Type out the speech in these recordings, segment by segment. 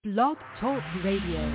Blog Talk Radio.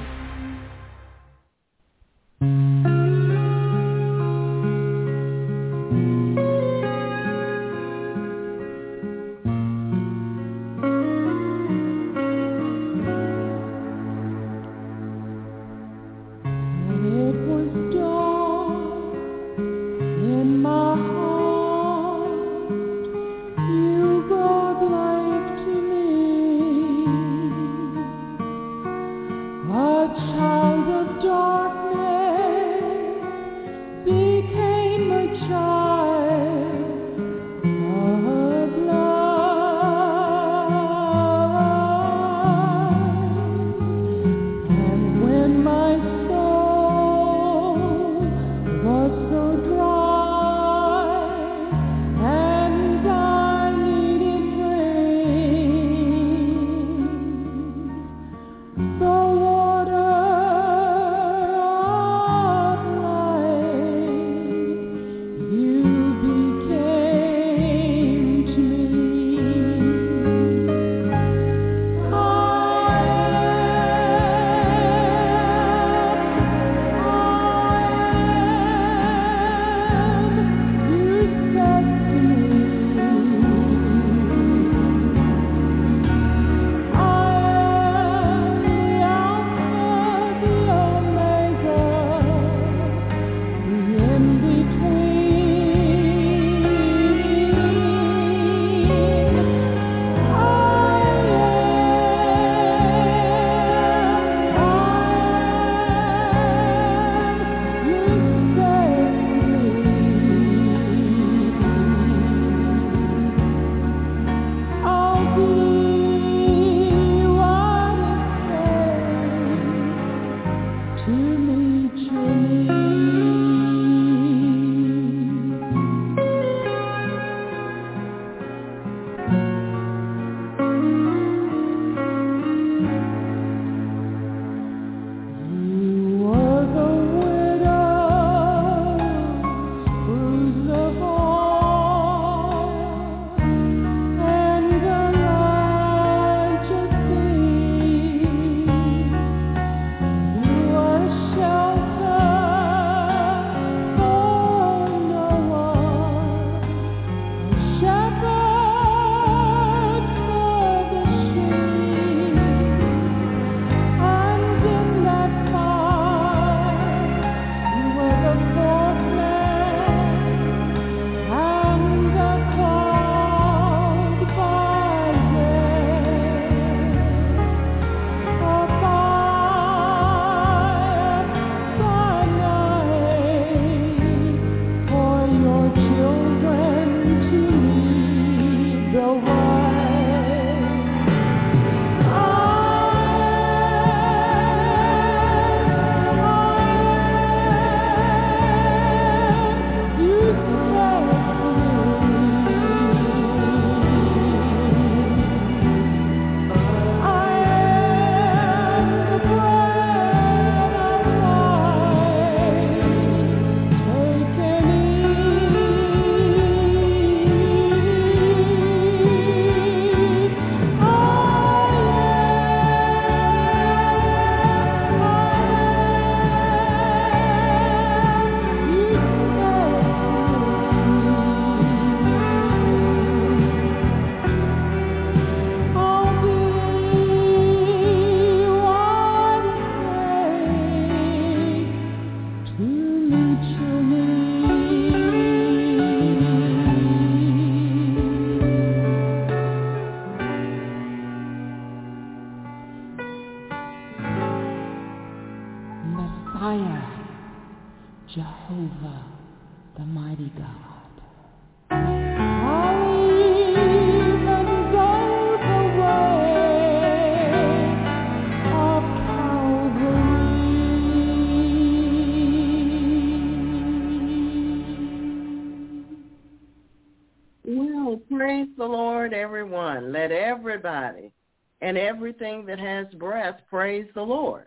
Praise the Lord, everyone. Let everybody and everything that has breath praise the Lord.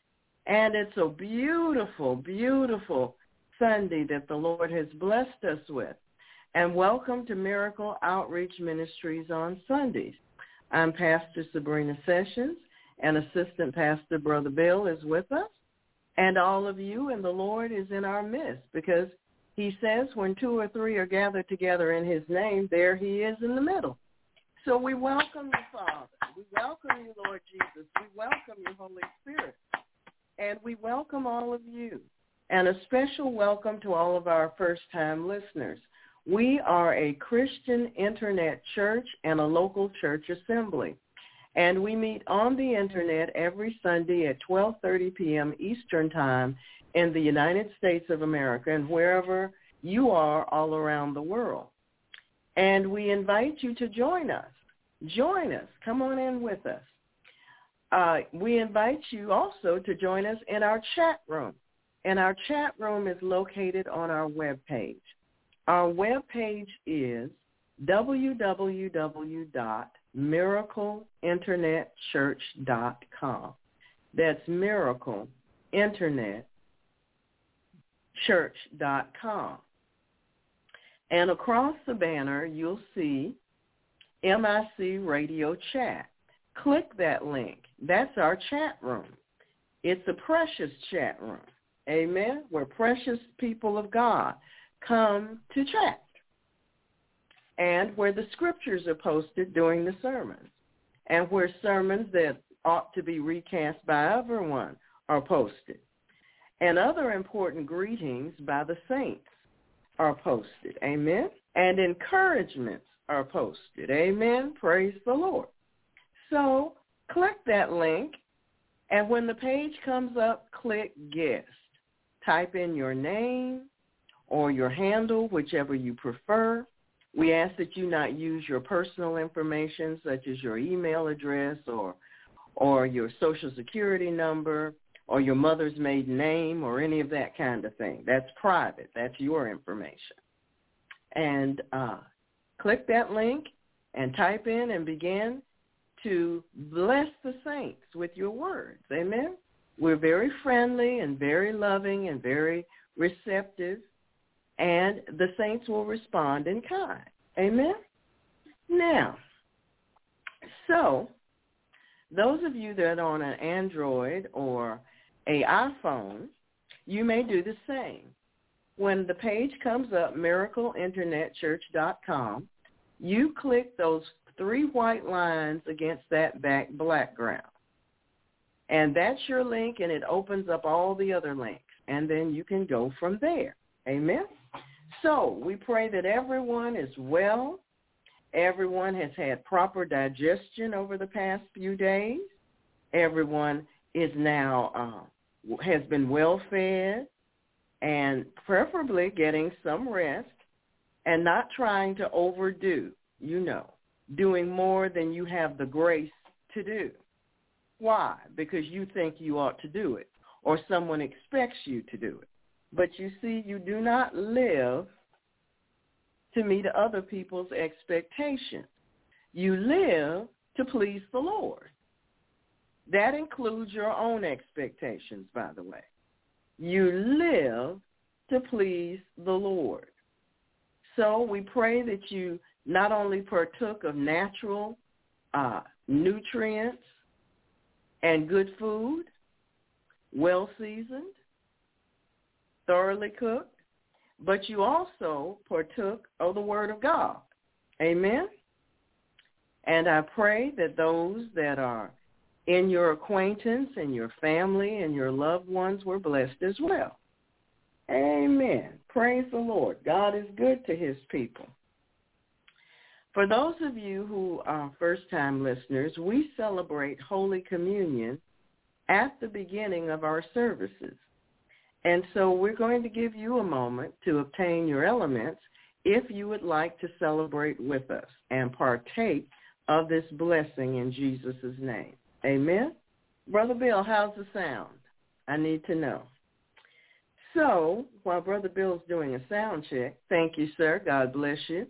And it's a beautiful, beautiful Sunday that the Lord has blessed us with. And welcome to Miracle Outreach Ministries on Sundays. I'm Pastor Sabrina Sessions, and Assistant Pastor Brother Bill is with us. And all of you, and the Lord is in our midst, because he says when 2 or 3 are gathered together in his name, there he is in the middle. So we welcome you, Father. We welcome you, Lord Jesus. We welcome you, Holy Spirit. And we welcome all of you. And a special welcome to all of our first-time listeners. We are a Christian internet church and a local church assembly. And we meet on the internet every Sunday at 12:30 p.m. Eastern Time in the United States of America and wherever you are all around the world. And we invite you to join us. Join us. Come on in with us. We invite you also to join us in our chat room. And our chat room is located on our webpage. Our webpage is www.miracleinternetchurch.com. That's miracleinternetchurch.com. And across the banner, you'll see MIC Radio Chat. Click that link. That's our chat room. It's a precious chat room. Amen? Where precious people of God come to chat. And where the scriptures are posted during the sermons. And where sermons that ought to be recast by everyone are posted. And other important greetings by the saints are posted. Amen? And encouragements are posted. Amen? Praise the Lord. So click that link, and when the page comes up, click Guest. Type in your name or your handle, whichever you prefer. We ask that you not use your personal information, such as your email address or your Social Security number or your mother's maiden name or any of that kind of thing. That's private. That's your information. And click that link and type in and begin to bless the saints with your words. Amen? We're very friendly and very loving and very receptive, and the saints will respond in kind. Amen? Now, so those of you that are on an Android or an iPhone, you may do the same. When the page comes up, miracleinternetchurch.com, you click those 3 white lines against that background. And that's your link, and it opens up all the other links. And then you can go from there. Amen? So we pray that everyone is well. Everyone has had proper digestion over the past few days. Everyone is now has been well fed and preferably getting some rest and not trying to overdo, doing more than you have the grace to do. Why? Because you think you ought to do it or someone expects you to do it. But you see, you do not live to meet other people's expectations. You live to please the Lord. That includes your own expectations, by the way. You live to please the Lord. So we pray that you not only partook of natural nutrients and good food, well-seasoned, thoroughly cooked, but you also partook of the Word of God. Amen? And I pray that those that are in your acquaintance and your family and your loved ones were blessed as well. Amen. Praise the Lord. God is good to his people. For those of you who are first-time listeners, we celebrate Holy Communion at the beginning of our services. And so we're going to give you a moment to obtain your elements if you would like to celebrate with us and partake of this blessing in Jesus' name. Amen? Brother Bill, how's the sound? I need to know. So while Brother Bill's doing a sound check, thank you, sir. God bless you.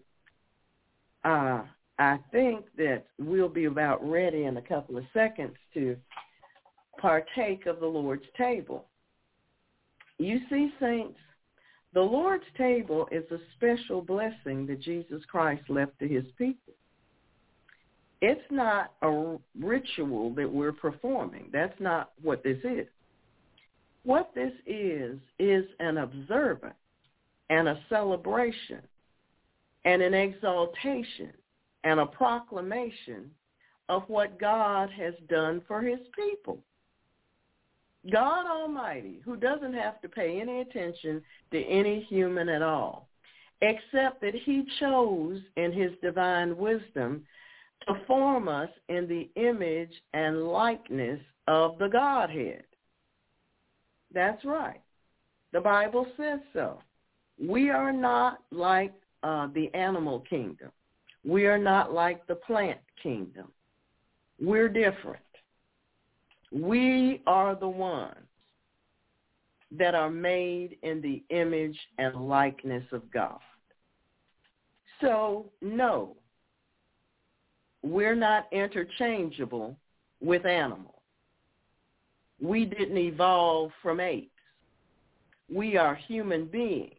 I think that we'll be about ready in a couple of seconds to partake of the Lord's table. You see, saints, the Lord's table is a special blessing that Jesus Christ left to his people. It's not a ritual that we're performing. That's not what this is. What this is an observance and a celebration and an exaltation and a proclamation of what God has done for his people. God Almighty, who doesn't have to pay any attention to any human at all, except that he chose in his divine wisdom to form us in the image and likeness of the Godhead. That's right. The Bible says so. We are not like the animal kingdom. We are not like the plant kingdom. We're different. We are the ones that are made in the image and likeness of God. So, no, we're not interchangeable with animals. We didn't evolve from apes. We are human beings.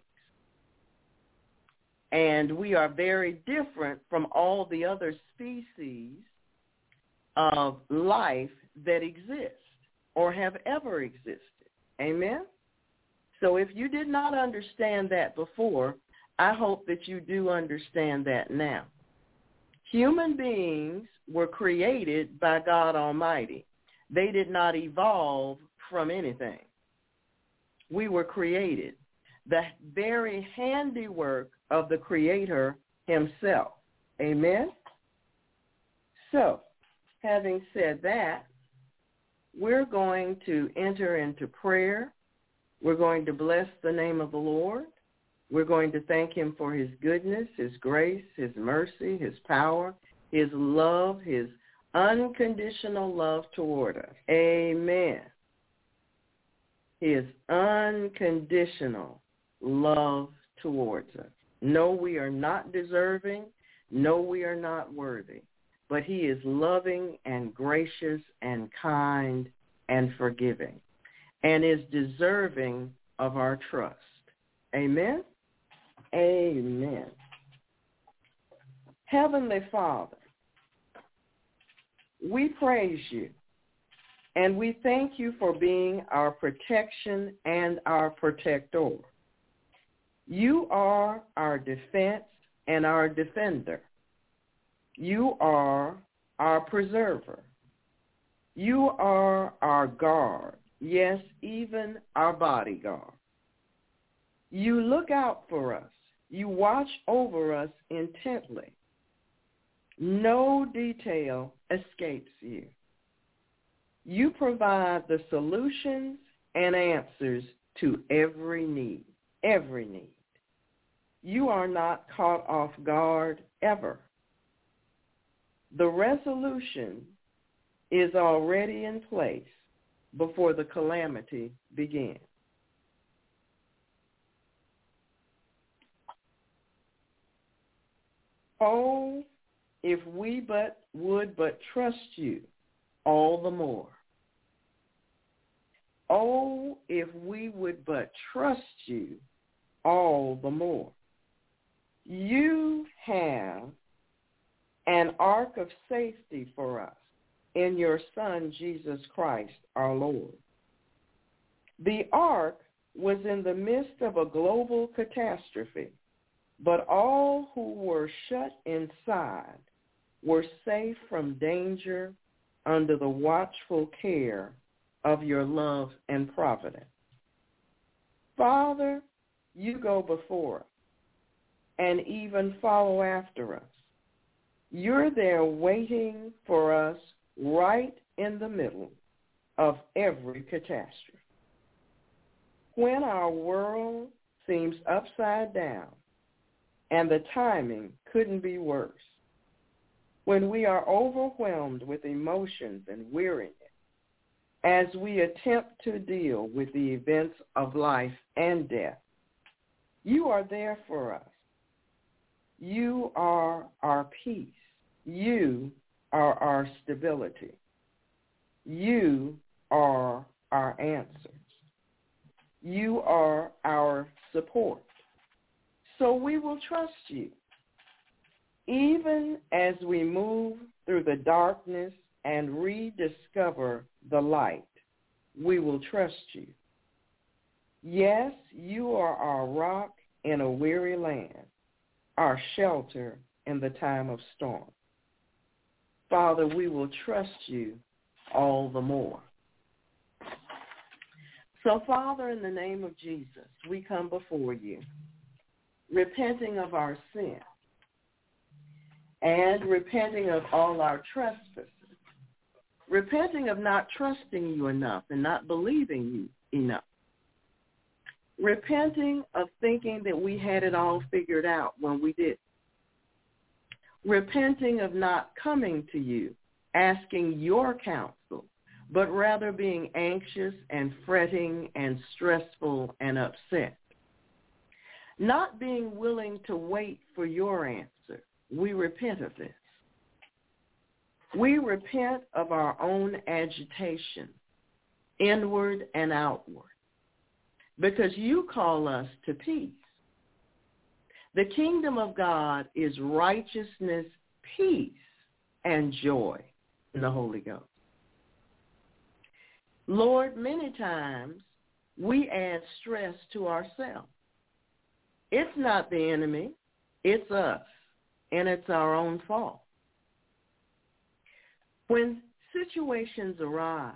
And we are very different from all the other species of life that exist or have ever existed. Amen? So if you did not understand that before, I hope that you do understand that now. Human beings were created by God Almighty. They did not evolve from anything. We were created. The very handiwork of the Creator himself. Amen? So, having said that, we're going to enter into prayer. We're going to bless the name of the Lord. We're going to thank him for his goodness, his grace, his mercy, his power, his love, his unconditional love toward us. Amen. His unconditional love towards us. No, we are not deserving. No, we are not worthy. But he is loving and gracious and kind and forgiving and is deserving of our trust. Amen? Amen. Heavenly Father, we praise you and we thank you for being our protection and our protector. You are our defense and our defender. You are our preserver. You are our guard, yes, even our bodyguard. You look out for us. You watch over us intently. No detail escapes you. You provide the solutions and answers to every need, every need. You are not caught off guard ever. The resolution is already in place before the calamity begins. Oh, if we would trust you all the more. Oh, if we would but trust you all the more. You have an ark of safety for us in your Son, Jesus Christ, our Lord. The ark was in the midst of a global catastrophe, but all who were shut inside were safe from danger under the watchful care of your love and providence. Father, you go before us and even follow after us. You're there waiting for us right in the middle of every catastrophe. When our world seems upside down and the timing couldn't be worse, when we are overwhelmed with emotions and weariness, as we attempt to deal with the events of life and death, you are there for us. You are our peace. You are our stability. You are our answers. You are our support. So we will trust you. Even as we move through the darkness and rediscover the light, we will trust you. Yes, you are our rock in a weary land, our shelter in the time of storm. Father, we will trust you all the more. So, Father, in the name of Jesus, we come before you, repenting of our sin and repenting of all our trespasses, repenting of not trusting you enough and not believing you enough, repenting of thinking that we had it all figured out when we didn't, repenting of not coming to you, asking your counsel, but rather being anxious and fretting and stressful and upset, not being willing to wait for your answer. We repent of this. We repent of our own agitation, inward and outward, because you call us to peace. The kingdom of God is righteousness, peace, and joy in the Holy Ghost. Lord, many times we add stress to ourselves. It's not the enemy, it's us, and it's our own fault. When situations arise,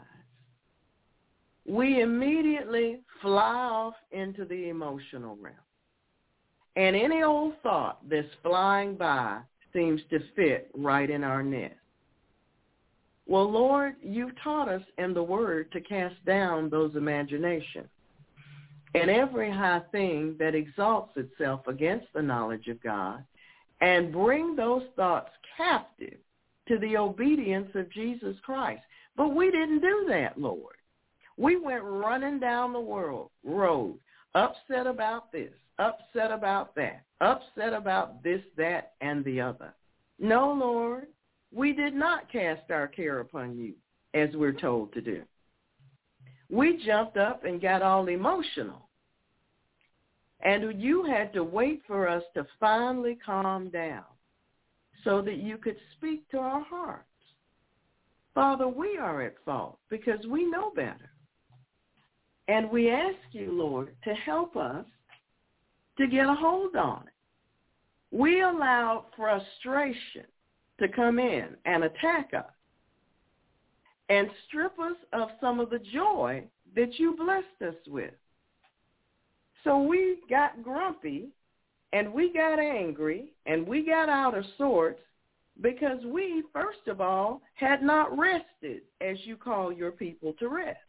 we immediately fly off into the emotional realm. And any old thought that's flying by seems to fit right in our nest. Well, Lord, you've taught us in the Word to cast down those imaginations and every high thing that exalts itself against the knowledge of God, and bring those thoughts captive to the obedience of Jesus Christ. But we didn't do that, Lord. We went running down the road, upset about this, upset about that, upset about this, that, and the other. No, Lord, we did not cast our care upon you, as we're told to do. We jumped up and got all emotional. And you had to wait for us to finally calm down so that you could speak to our hearts. Father, we are at fault because we know better. And we ask you, Lord, to help us to get a hold on it. We allowed frustration to come in and attack us and strip us of some of the joy that you blessed us with. So we got grumpy and we got angry and we got out of sorts because we, first of all, had not rested as you call your people to rest.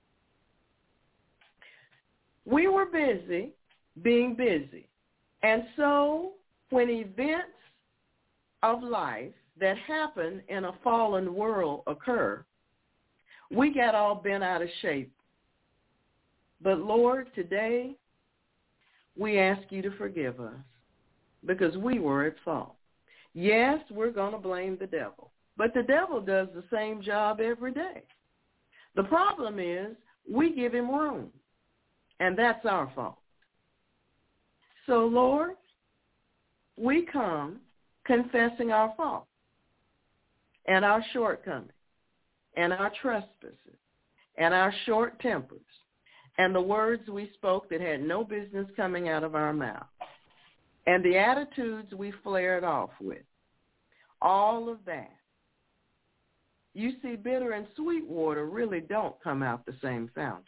We were busy being busy. And so when events of life that happen in a fallen world occur, we got all bent out of shape. But Lord, today we ask you to forgive us because we were at fault. Yes, we're going to blame the devil, but the devil does the same job every day. The problem is we give him room, and that's our fault. So, Lord, we come confessing our fault and our shortcomings and our trespasses and our short tempers and the words we spoke that had no business coming out of our mouth and the attitudes we flared off with. All of that. You see, bitter and sweet water really don't come out the same fountain.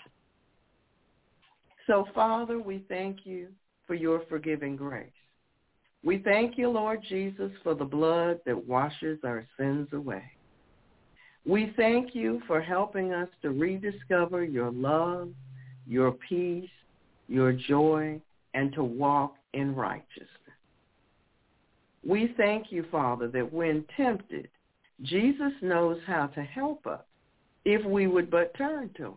So, Father, we thank you for your forgiving grace. We thank you, Lord Jesus, for the blood that washes our sins away. We thank you for helping us to rediscover your love, your peace, your joy, and to walk in righteousness. We thank you, Father, that when tempted, Jesus knows how to help us if we would but turn to him.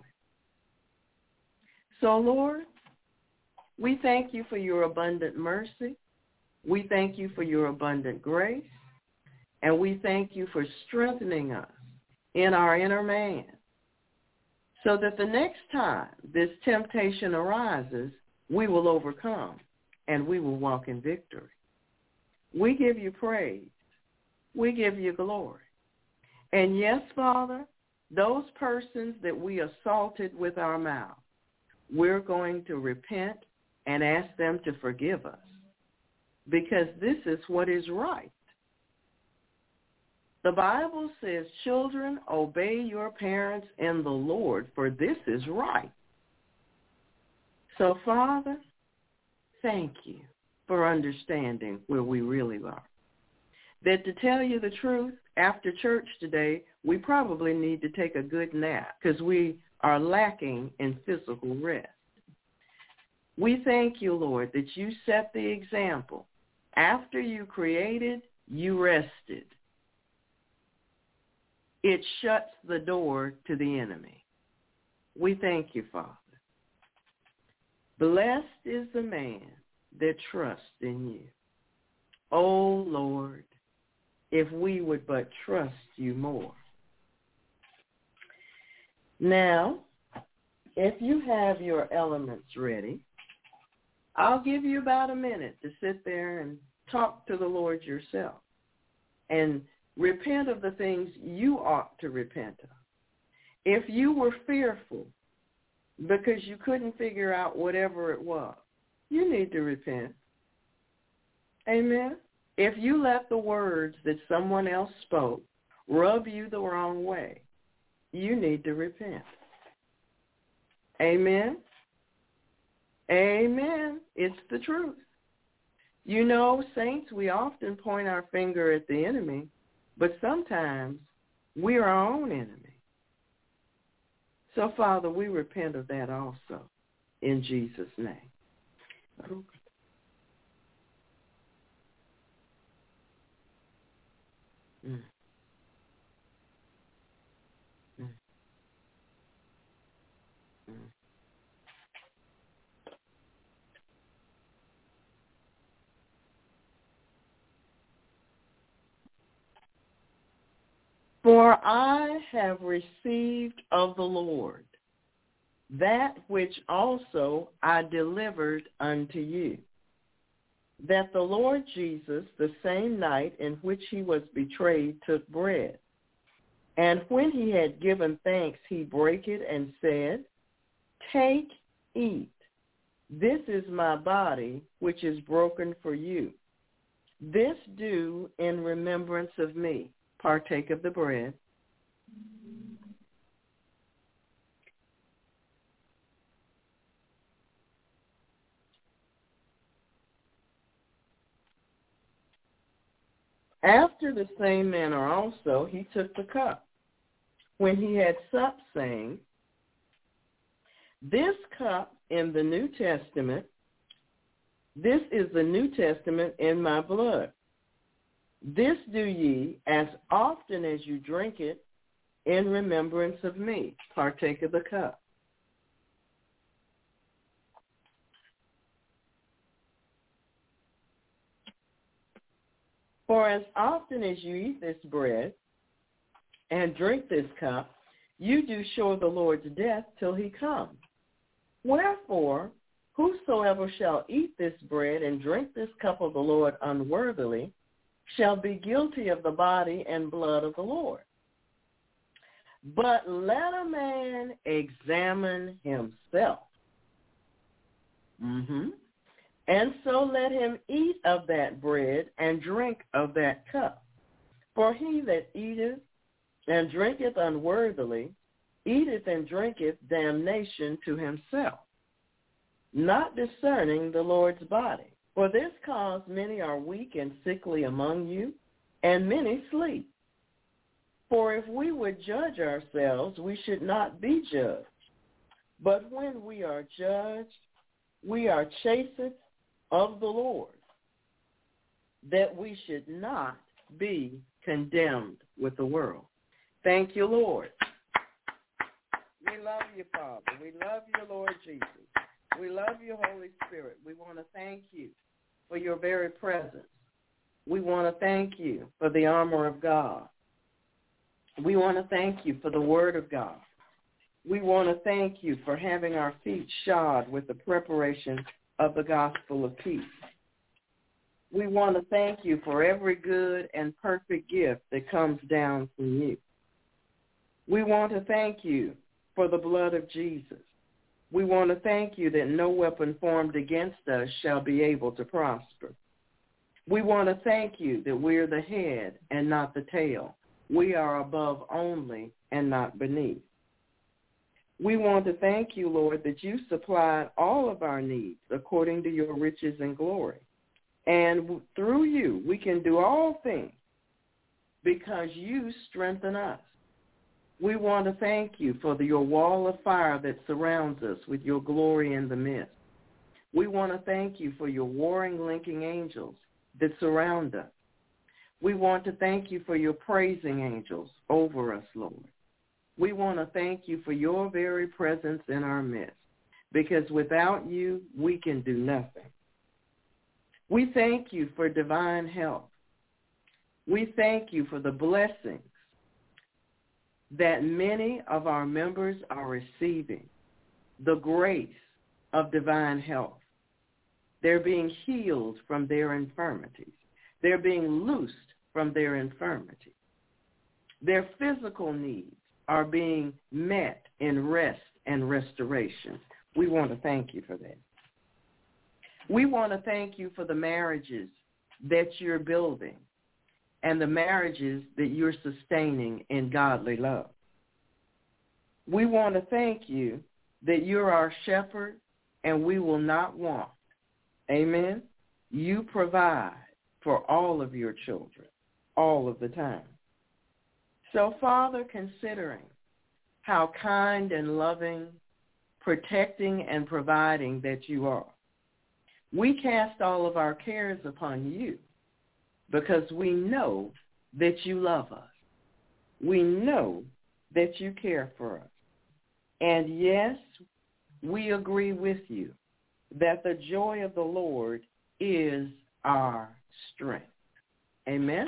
So, Lord, we thank you for your abundant mercy. We thank you for your abundant grace. And we thank you for strengthening us in our inner man so that the next time this temptation arises, we will overcome and we will walk in victory. We give you praise. We give you glory. And yes, Father, those persons that we assaulted with our mouth, we're going to repent and ask them to forgive us, because this is what is right. The Bible says, children, obey your parents in the Lord, for this is right. So, Father, thank you for understanding where we really are. That, to tell you the truth, after church today, we probably need to take a good nap because we are lacking in physical rest. We thank you, Lord, that you set the example. After you created, you rested. It shuts the door to the enemy. We thank you, Father. Blessed is the man that trusts in you. Oh, Lord, if we would but trust you more. Now, if you have your elements ready, I'll give you about a minute to sit there and talk to the Lord yourself and repent of the things you ought to repent of. If you were fearful because you couldn't figure out whatever it was, you need to repent. Amen? If you let the words that someone else spoke rub you the wrong way, you need to repent. Amen? Amen. It's the truth. You know, saints, we often point our finger at the enemy, but sometimes we're our own enemy. So, Father, we repent of that also in Jesus' name. Mm. Mm. Mm. For I have received of the Lord that which also I delivered unto you, that the Lord Jesus, the same night in which he was betrayed, took bread. And when he had given thanks, he brake it and said, Take, eat. This is my body, which is broken for you. This do in remembrance of me. Partake of the bread. After the same manner also he took the cup, when he had supped, saying, This cup in the New Testament, this is the New Testament in my blood. This do ye as often as you drink it in remembrance of me. Partake of the cup. For as often as you eat this bread and drink this cup, you do show the Lord's death till he comes. Wherefore, whosoever shall eat this bread and drink this cup of the Lord unworthily shall be guilty of the body and blood of the Lord. But let a man examine himself. And so let him eat of that bread and drink of that cup. For he that eateth and drinketh unworthily eateth and drinketh damnation to himself, not discerning the Lord's body. For this cause many are weak and sickly among you, and many sleep. For if we would judge ourselves, we should not be judged. But when we are judged, we are chastened of the Lord, that we should not be condemned with the world. Thank you, Lord. We love you, Father. We love you, Lord Jesus. We love you, Holy Spirit. We want to thank you for your very presence. We want to thank you for the armor of God. We want to thank you for the word of God. We want to thank you for having our feet shod with the preparation of the gospel of peace. We want to thank you for every good and perfect gift that comes down from you. We want to thank you for the blood of Jesus. We want to thank you that no weapon formed against us shall be able to prosper. We want to thank you that we're the head and not the tail. We are above only and not beneath. We want to thank you, Lord, that you supplied all of our needs according to your riches and glory. And through you, we can do all things because you strengthen us. We want to thank you for your wall of fire that surrounds us with your glory in the midst. We want to thank you for your warring, linking angels that surround us. We want to thank you for your praising angels over us, Lord. We want to thank you for your very presence in our midst, because without you, we can do nothing. We thank you for divine health. We thank you for the blessings that many of our members are receiving, the grace of divine health. They're being healed from their infirmities. They're being loosed from their infirmities. Their physical needs are being met in rest and restoration. We want to thank you for that. We want to thank you for the marriages that you're building and the marriages that you're sustaining in godly love. We want to thank you that you're our shepherd and we will not want. Amen? You provide for all of your children all of the time. So, Father, considering how kind and loving, protecting and providing that you are, we cast all of our cares upon you because we know that you love us. We know that you care for us. And yes, we agree with you that the joy of the Lord is our strength. Amen?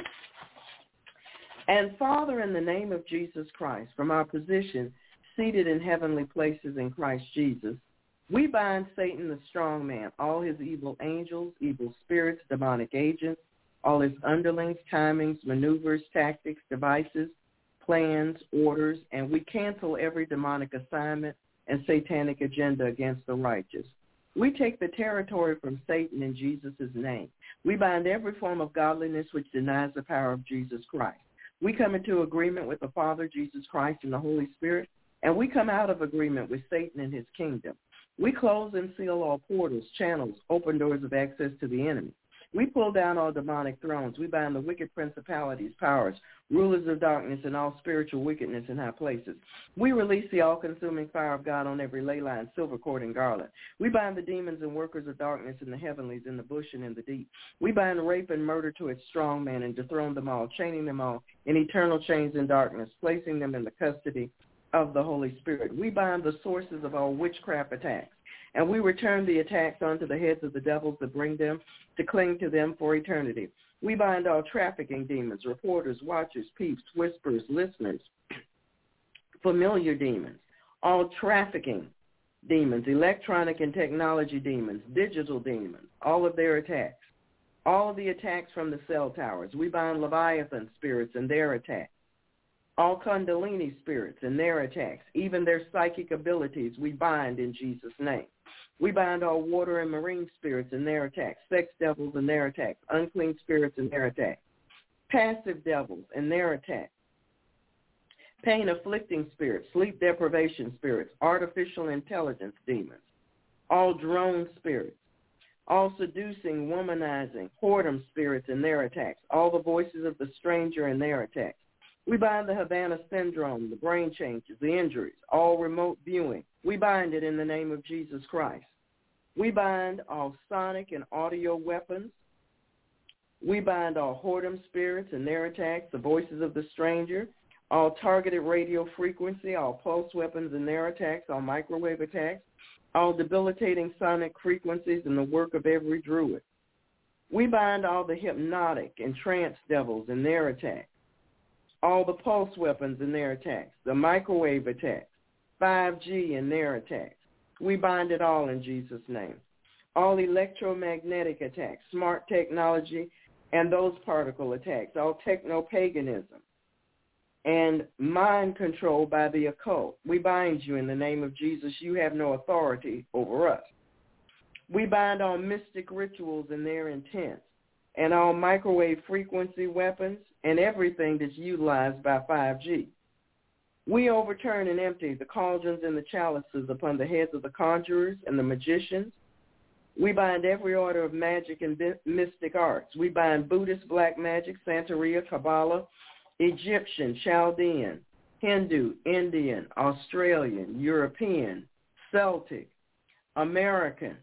And Father, in the name of Jesus Christ, from our position seated in heavenly places in Christ Jesus, we bind Satan, the strong man, all his evil angels, evil spirits, demonic agents, all his underlings, timings, maneuvers, tactics, devices, plans, orders, and we cancel every demonic assignment and satanic agenda against the righteous. We take the territory from Satan in Jesus' name. We bind every form of godliness which denies the power of Jesus Christ. We come into agreement with the Father, Jesus Christ, and the Holy Spirit, and we come out of agreement with Satan and his kingdom. We close and seal all portals, channels, open doors of access to the enemy. We pull down all demonic thrones. We bind the wicked principalities, powers, rulers of darkness, and all spiritual wickedness in high places. We release the all-consuming fire of God on every ley line, silver cord, and garland. We bind the demons and workers of darkness in the heavenlies, in the bush, and in the deep. We bind rape and murder to its strong man and dethrone them all, chaining them all in eternal chains in darkness, placing them in the custody of the Holy Spirit. We bind the sources of all witchcraft attacks, and we return the attacks onto the heads of the devils that bring them to cling to them for eternity. We bind all trafficking demons, reporters, watchers, peeps, whisperers, listeners, familiar demons, all trafficking demons, electronic and technology demons, digital demons, all of their attacks, all of the attacks from the cell towers. We bind Leviathan spirits and their attacks, all Kundalini spirits and their attacks, even their psychic abilities we bind in Jesus' name. We bind all water and marine spirits and their attacks, sex devils and their attacks, unclean spirits and their attacks, passive devils and their attacks, pain-afflicting spirits, sleep deprivation spirits, artificial intelligence demons, all drone spirits, all seducing, womanizing, whoredom spirits and their attacks, all the voices of the stranger and their attacks. We bind the Havana syndrome, the brain changes, the injuries, all remote viewing. We bind it in the name of Jesus Christ. We bind all sonic and audio weapons. We bind all whoredom spirits and their attacks, the voices of the stranger, all targeted radio frequency, all pulse weapons and their attacks, all microwave attacks, all debilitating sonic frequencies and the work of every druid. We bind all the hypnotic and trance devils and their attacks, all the pulse weapons and their attacks, the microwave attacks, 5G and their attacks. We bind it all in Jesus' name. all electromagnetic attacks, smart technology, and those particle attacks, all techno-paganism, and mind control by the occult. We bind you in the name of Jesus. You have no authority over us. We bind all mystic rituals and their intents, and all microwave frequency weapons and everything that's utilized by 5G. We overturn and empty the cauldrons and the chalices upon the heads of the conjurers and the magicians. We bind every order of magic and mystic arts. We bind Buddhist, black magic, Santeria, Kabbalah, Egyptian, Chaldean, Hindu, Indian, Australian, European, Celtic, American,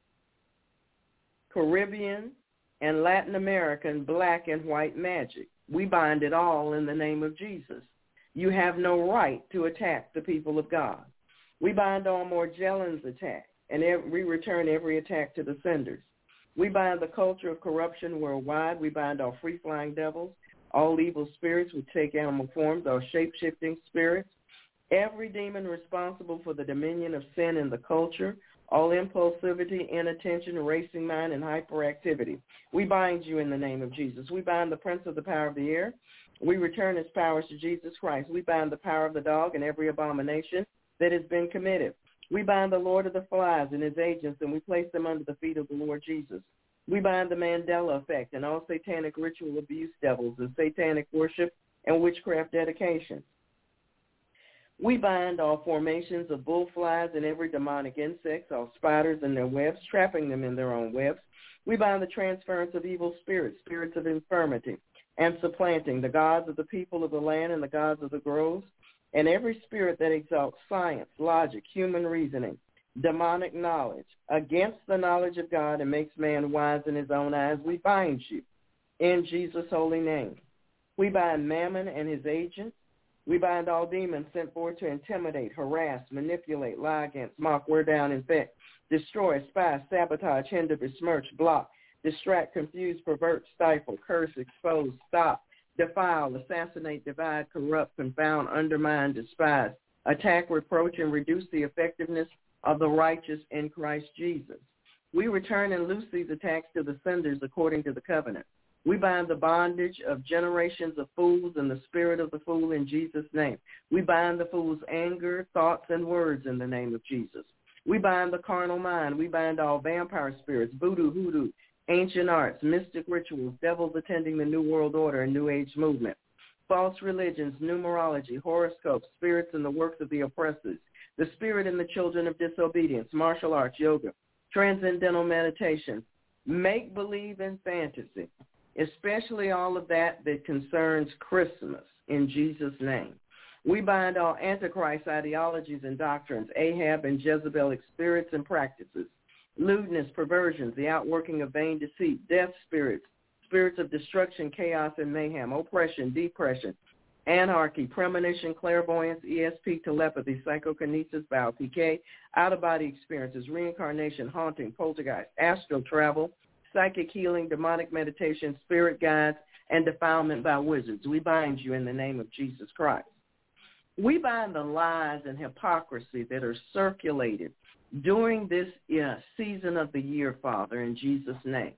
Caribbean, and Latin American black and white magic. We bind it all in the name of Jesus. You have no right to attack the people of God. We bind all Morgellons attack, and we return every attack to the senders. We bind the culture of corruption worldwide. We bind all free-flying devils, all evil spirits which take animal forms, all shape-shifting spirits, every demon responsible for the dominion of sin in the culture, all impulsivity, inattention, racing mind, and hyperactivity. We bind you in the name of Jesus. We bind the prince of the power of the air. We return his powers to Jesus Christ. We bind the power of the dog and every abomination that has been committed. We bind the Lord of the Flies and his agents, and we place them under the feet of the Lord Jesus. We bind the Mandela effect and all satanic ritual abuse devils and satanic worship and witchcraft dedication. We bind all formations of bullflies and every demonic insect, all spiders and their webs, trapping them in their own webs. We bind the transference of evil spirits, spirits of infirmity, and supplanting the gods of the people of the land and the gods of the groves, and every spirit that exalts science, logic, human reasoning, demonic knowledge, against the knowledge of God and makes man wise in his own eyes. We bind you in Jesus' holy name. We bind Mammon and his agents. We bind all demons sent forth to intimidate, harass, manipulate, lie against, mock, wear down, infect, destroy, spy, sabotage, hinder, besmirch, block, distract, confuse, pervert, stifle, curse, expose, stop, defile, assassinate, divide, corrupt, confound, undermine, despise, attack, reproach, and reduce the effectiveness of the righteous in Christ Jesus. We return and loose these attacks to the senders according to the covenant. We bind the bondage of generations of fools and the spirit of the fool in Jesus' name. We bind the fool's anger, thoughts, and words in the name of Jesus. We bind the carnal mind. We bind all vampire spirits, voodoo, hoodoo, ancient arts, mystic rituals, devils attending the New World Order and New Age movement, false religions, numerology, horoscopes, spirits and the works of the oppressors, the spirit in the children of disobedience, martial arts, yoga, transcendental meditation, make-believe and fantasy, especially all of that concerns Christmas in Jesus' name. We bind all Antichrist ideologies and doctrines, Ahab and Jezebelic spirits and practices, lewdness, perversions, the outworking of vain deceit, death spirits, spirits of destruction, chaos, and mayhem, oppression, depression, anarchy, premonition, clairvoyance, ESP, telepathy, psychokinesis, Baal, PK, out-of-body experiences, reincarnation, haunting, poltergeist, astral travel, psychic healing, demonic meditation, spirit guides, and defilement by wizards. We bind you in the name of Jesus Christ. We bind the lies and hypocrisy that are circulated during this season of the year, Father, in Jesus' name,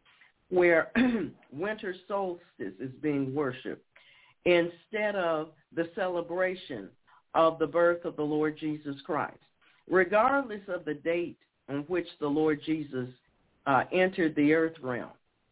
where winter solstice is being worshipped instead of the celebration of the birth of the Lord Jesus Christ. Regardless of the date on which the Lord Jesus entered the earth realm,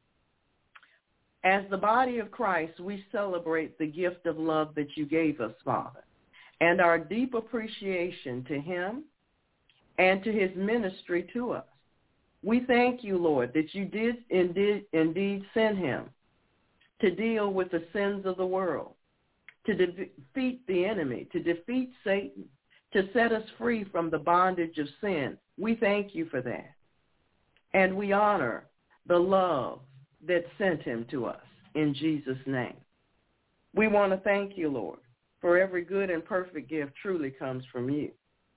as the body of Christ, we celebrate the gift of love that you gave us, Father, and our deep appreciation to him and to his ministry to us. We thank you, Lord, that you did indeed send him to deal with the sins of the world, to defeat the enemy, to defeat Satan, to set us free from the bondage of sin. We thank you for that. And we honor the love that sent him to us in Jesus' name. We want to thank you, Lord, for every good and perfect gift truly comes from you.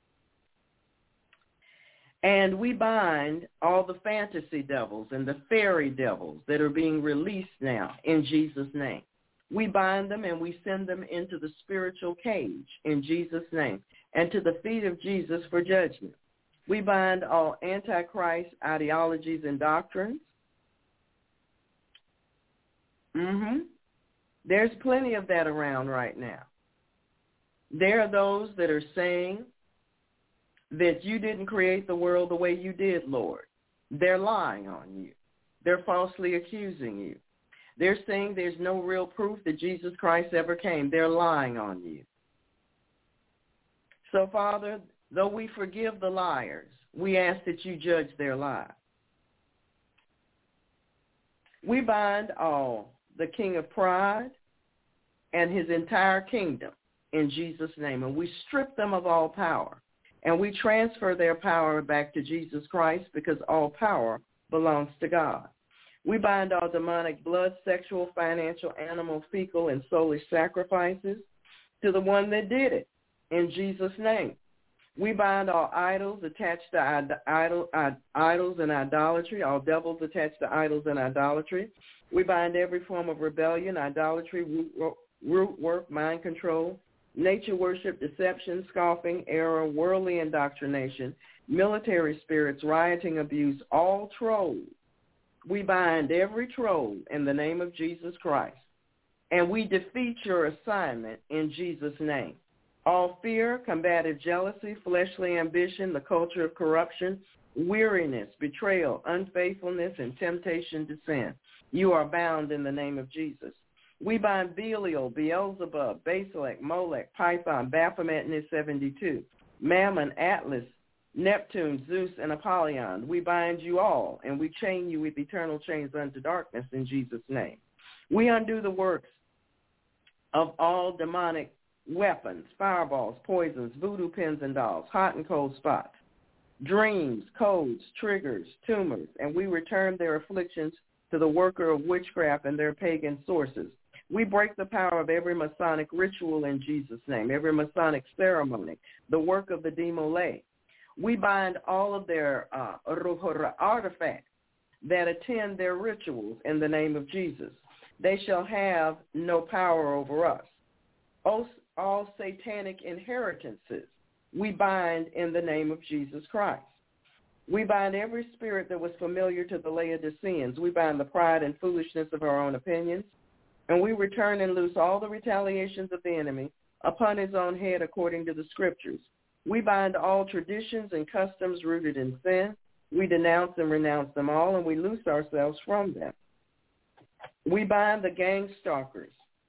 And we bind all the fantasy devils and the fairy devils that are being released now in Jesus' name. We bind them and we send them into the spiritual cage in Jesus' name and to the feet of Jesus for judgment. We bind all antichrist ideologies and doctrines. There's plenty of that around right now. There are those that are saying that you didn't create the world the way you did, Lord. They're lying on you. They're falsely accusing you. They're saying there's no real proof that Jesus Christ ever came. They're lying on you. So, Father, though we forgive the liars, we ask that you judge their lies. We bind all the king of pride and his entire kingdom in Jesus' name, and we strip them of all power, and we transfer their power back to Jesus Christ because all power belongs to God. We bind all demonic blood, sexual, financial, animal, fecal, and soulish sacrifices to the one that did it in Jesus' name. We bind all idols attached to idols and idolatry, all devils attached to idols and idolatry. We bind every form of rebellion, idolatry, root work, mind control, nature worship, deception, scoffing, error, worldly indoctrination, military spirits, rioting, abuse, all trolls. We bind every troll in the name of Jesus Christ, and we defeat your assignment in Jesus' name. All fear, combative jealousy, fleshly ambition, the culture of corruption, weariness, betrayal, unfaithfulness, and temptation to sin. You are bound in the name of Jesus. We bind Belial, Beelzebub, Basilek, Molech, Python, Baphomet and his 72, Mammon, Atlas, Neptune, Zeus, and Apollyon. We bind you all, and we chain you with eternal chains unto darkness in Jesus' name. We undo the works of all demonic weapons, fireballs, poisons, voodoo pins and dolls, hot and cold spots, dreams, codes, triggers, tumors, and we return their afflictions to the worker of witchcraft and their pagan sources. We break the power of every Masonic ritual in Jesus' name, every Masonic ceremony, the work of the Demolay. We bind all of their artifacts that attend their rituals in the name of Jesus. They shall have no power over us. All satanic inheritances we bind in the name of Jesus Christ. We bind every spirit that was familiar to the Laodiceans. We bind the pride and foolishness of our own opinions, and we return and loose all the retaliations of the enemy upon his own head according to the scriptures. We bind all traditions and customs rooted in sin. We denounce and renounce them all, and we loose ourselves from them. We bind the gang stalkers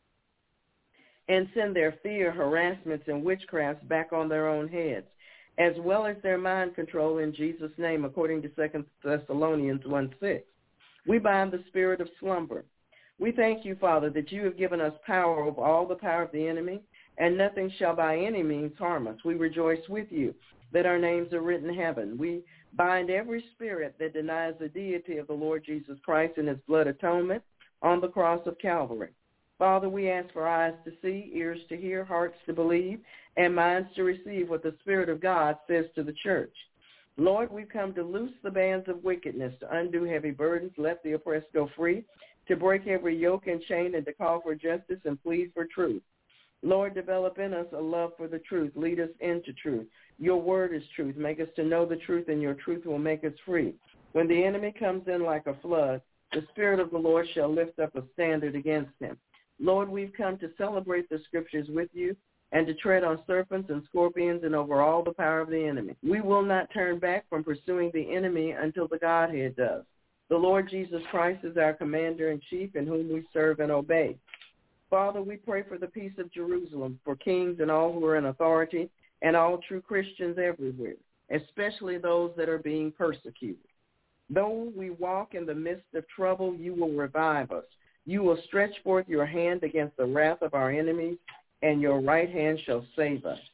and send their fear, harassments, and witchcrafts back on their own heads, as well as their mind control in Jesus' name, according to 2 Thessalonians 1:6. We bind the spirit of slumber. We thank you, Father, that you have given us power over all the power of the enemy, and nothing shall by any means harm us. We rejoice with you that our names are written in heaven. We bind every spirit that denies the deity of the Lord Jesus Christ and his blood atonement on the cross of Calvary. Father, we ask for eyes to see, ears to hear, hearts to believe, and minds to receive what the Spirit of God says to the church. Lord, we've come to loose the bands of wickedness, to undo heavy burdens, let the oppressed go free, to break every yoke and chain, and to call for justice and plead for truth. Lord, develop in us a love for the truth. Lead us into truth. Your word is truth. Make us to know the truth, and your truth will make us free. When the enemy comes in like a flood, the Spirit of the Lord shall lift up a standard against him. Lord, we've come to celebrate the scriptures with you and to tread on serpents and scorpions and over all the power of the enemy. We will not turn back from pursuing the enemy until the Godhead does. The Lord Jesus Christ is our commander-in-chief in whom we serve and obey. Father, we pray for the peace of Jerusalem, for kings and all who are in authority, and all true Christians everywhere, especially those that are being persecuted. Though we walk in the midst of trouble, you will revive us. You will stretch forth your hand against the wrath of our enemies, and your right hand shall save us.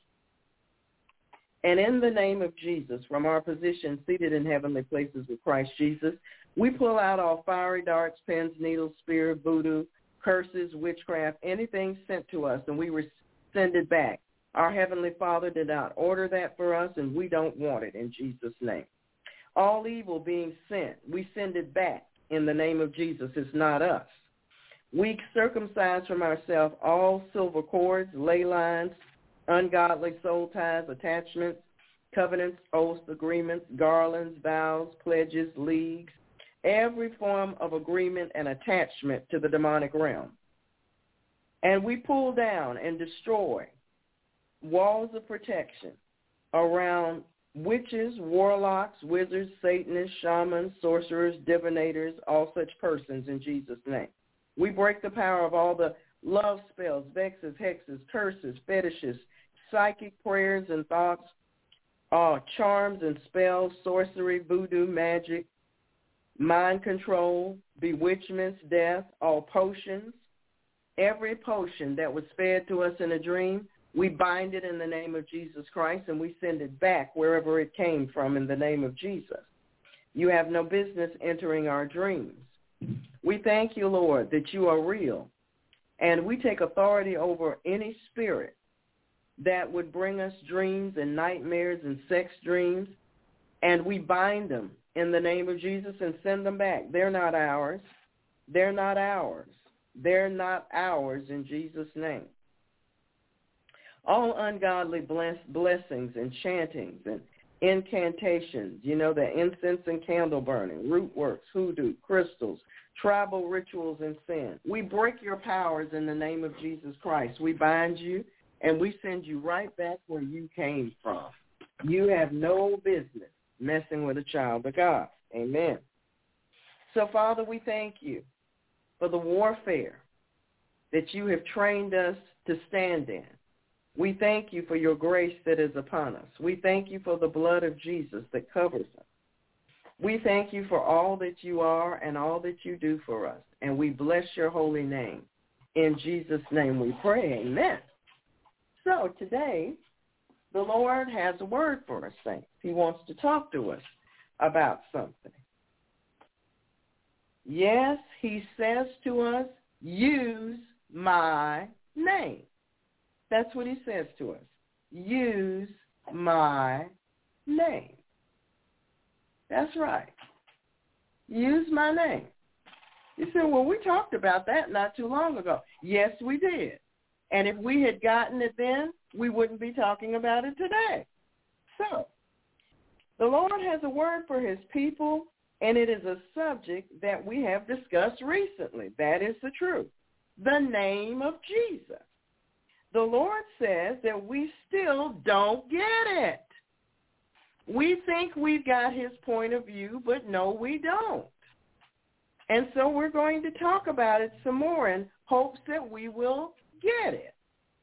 And in the name of Jesus, from our position seated in heavenly places with Christ Jesus, we pull out all fiery darts, pins, needles, spear, voodoo, curses, witchcraft, anything sent to us, and we send it back. Our Heavenly Father did not order that for us, and we don't want it in Jesus' name. All evil being sent, we send it back in the name of Jesus. It's not us. We circumcise from ourselves all silver cords, ley lines, ungodly soul ties, attachments, covenants, oaths, agreements, garlands, vows, pledges, leagues, every form of agreement and attachment to the demonic realm. And we pull down and destroy walls of protection around witches, warlocks, wizards, Satanists, shamans, sorcerers, divinators, all such persons in Jesus' name. We break the power of all the love spells, vexes, hexes, curses, fetishes, psychic prayers and thoughts, charms and spells, sorcery, voodoo, magic, mind control, bewitchments, death, all potions. Every potion that was fed to us in a dream, we bind it in the name of Jesus Christ, and we send it back wherever it came from in the name of Jesus. You have no business entering our dreams. We thank you, Lord, that you are real, and we take authority over any spirit that would bring us dreams and nightmares and sex dreams, and we bind them in the name of Jesus and send them back. They're not ours. They're not ours. They're not ours in Jesus' name. All ungodly blessings, enchantings, and incantations, the incense and candle burning, root works, hoodoo, crystals, tribal rituals, and sin. We break your powers in the name of Jesus Christ. We bind you, and we send you right back where you came from. You have no business messing with a child of God. Amen. So, Father, we thank you for the warfare that you have trained us to stand in. We thank you for your grace that is upon us. We thank you for the blood of Jesus that covers us. We thank you for all that you are and all that you do for us, and we bless your holy name. In Jesus' name we pray, amen. So today, the Lord has a word for us, saints. He wants to talk to us about something. Yes, he says to us, use my name. That's what he says to us. Use my name. That's right. Use my name. You said, well, we talked about that not too long ago. Yes, we did. And if we had gotten it then, we wouldn't be talking about it today. So, the Lord has a word for his people, and it is a subject that we have discussed recently. That is the truth. The name of Jesus. The Lord says that we still don't get it. We think we've got his point of view, but no, we don't. And so we're going to talk about it some more in hopes that we will get it.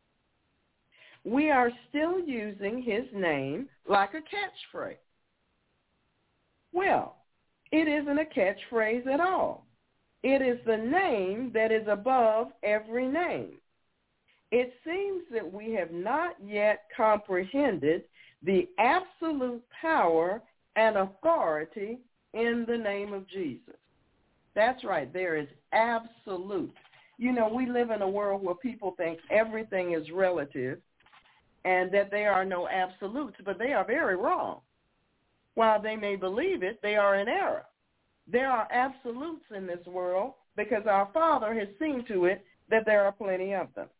We are still using his name like a catchphrase. Well, it isn't a catchphrase at all. It is the name that is above every name. It seems that we have not yet comprehended the absolute power and authority in the name of Jesus. That's right. There is absolute. We live in a world where people think everything is relative and that there are no absolutes, but they are very wrong. While they may believe it, they are in error. There are absolutes in this world because our Father has seen to it that there are plenty of them.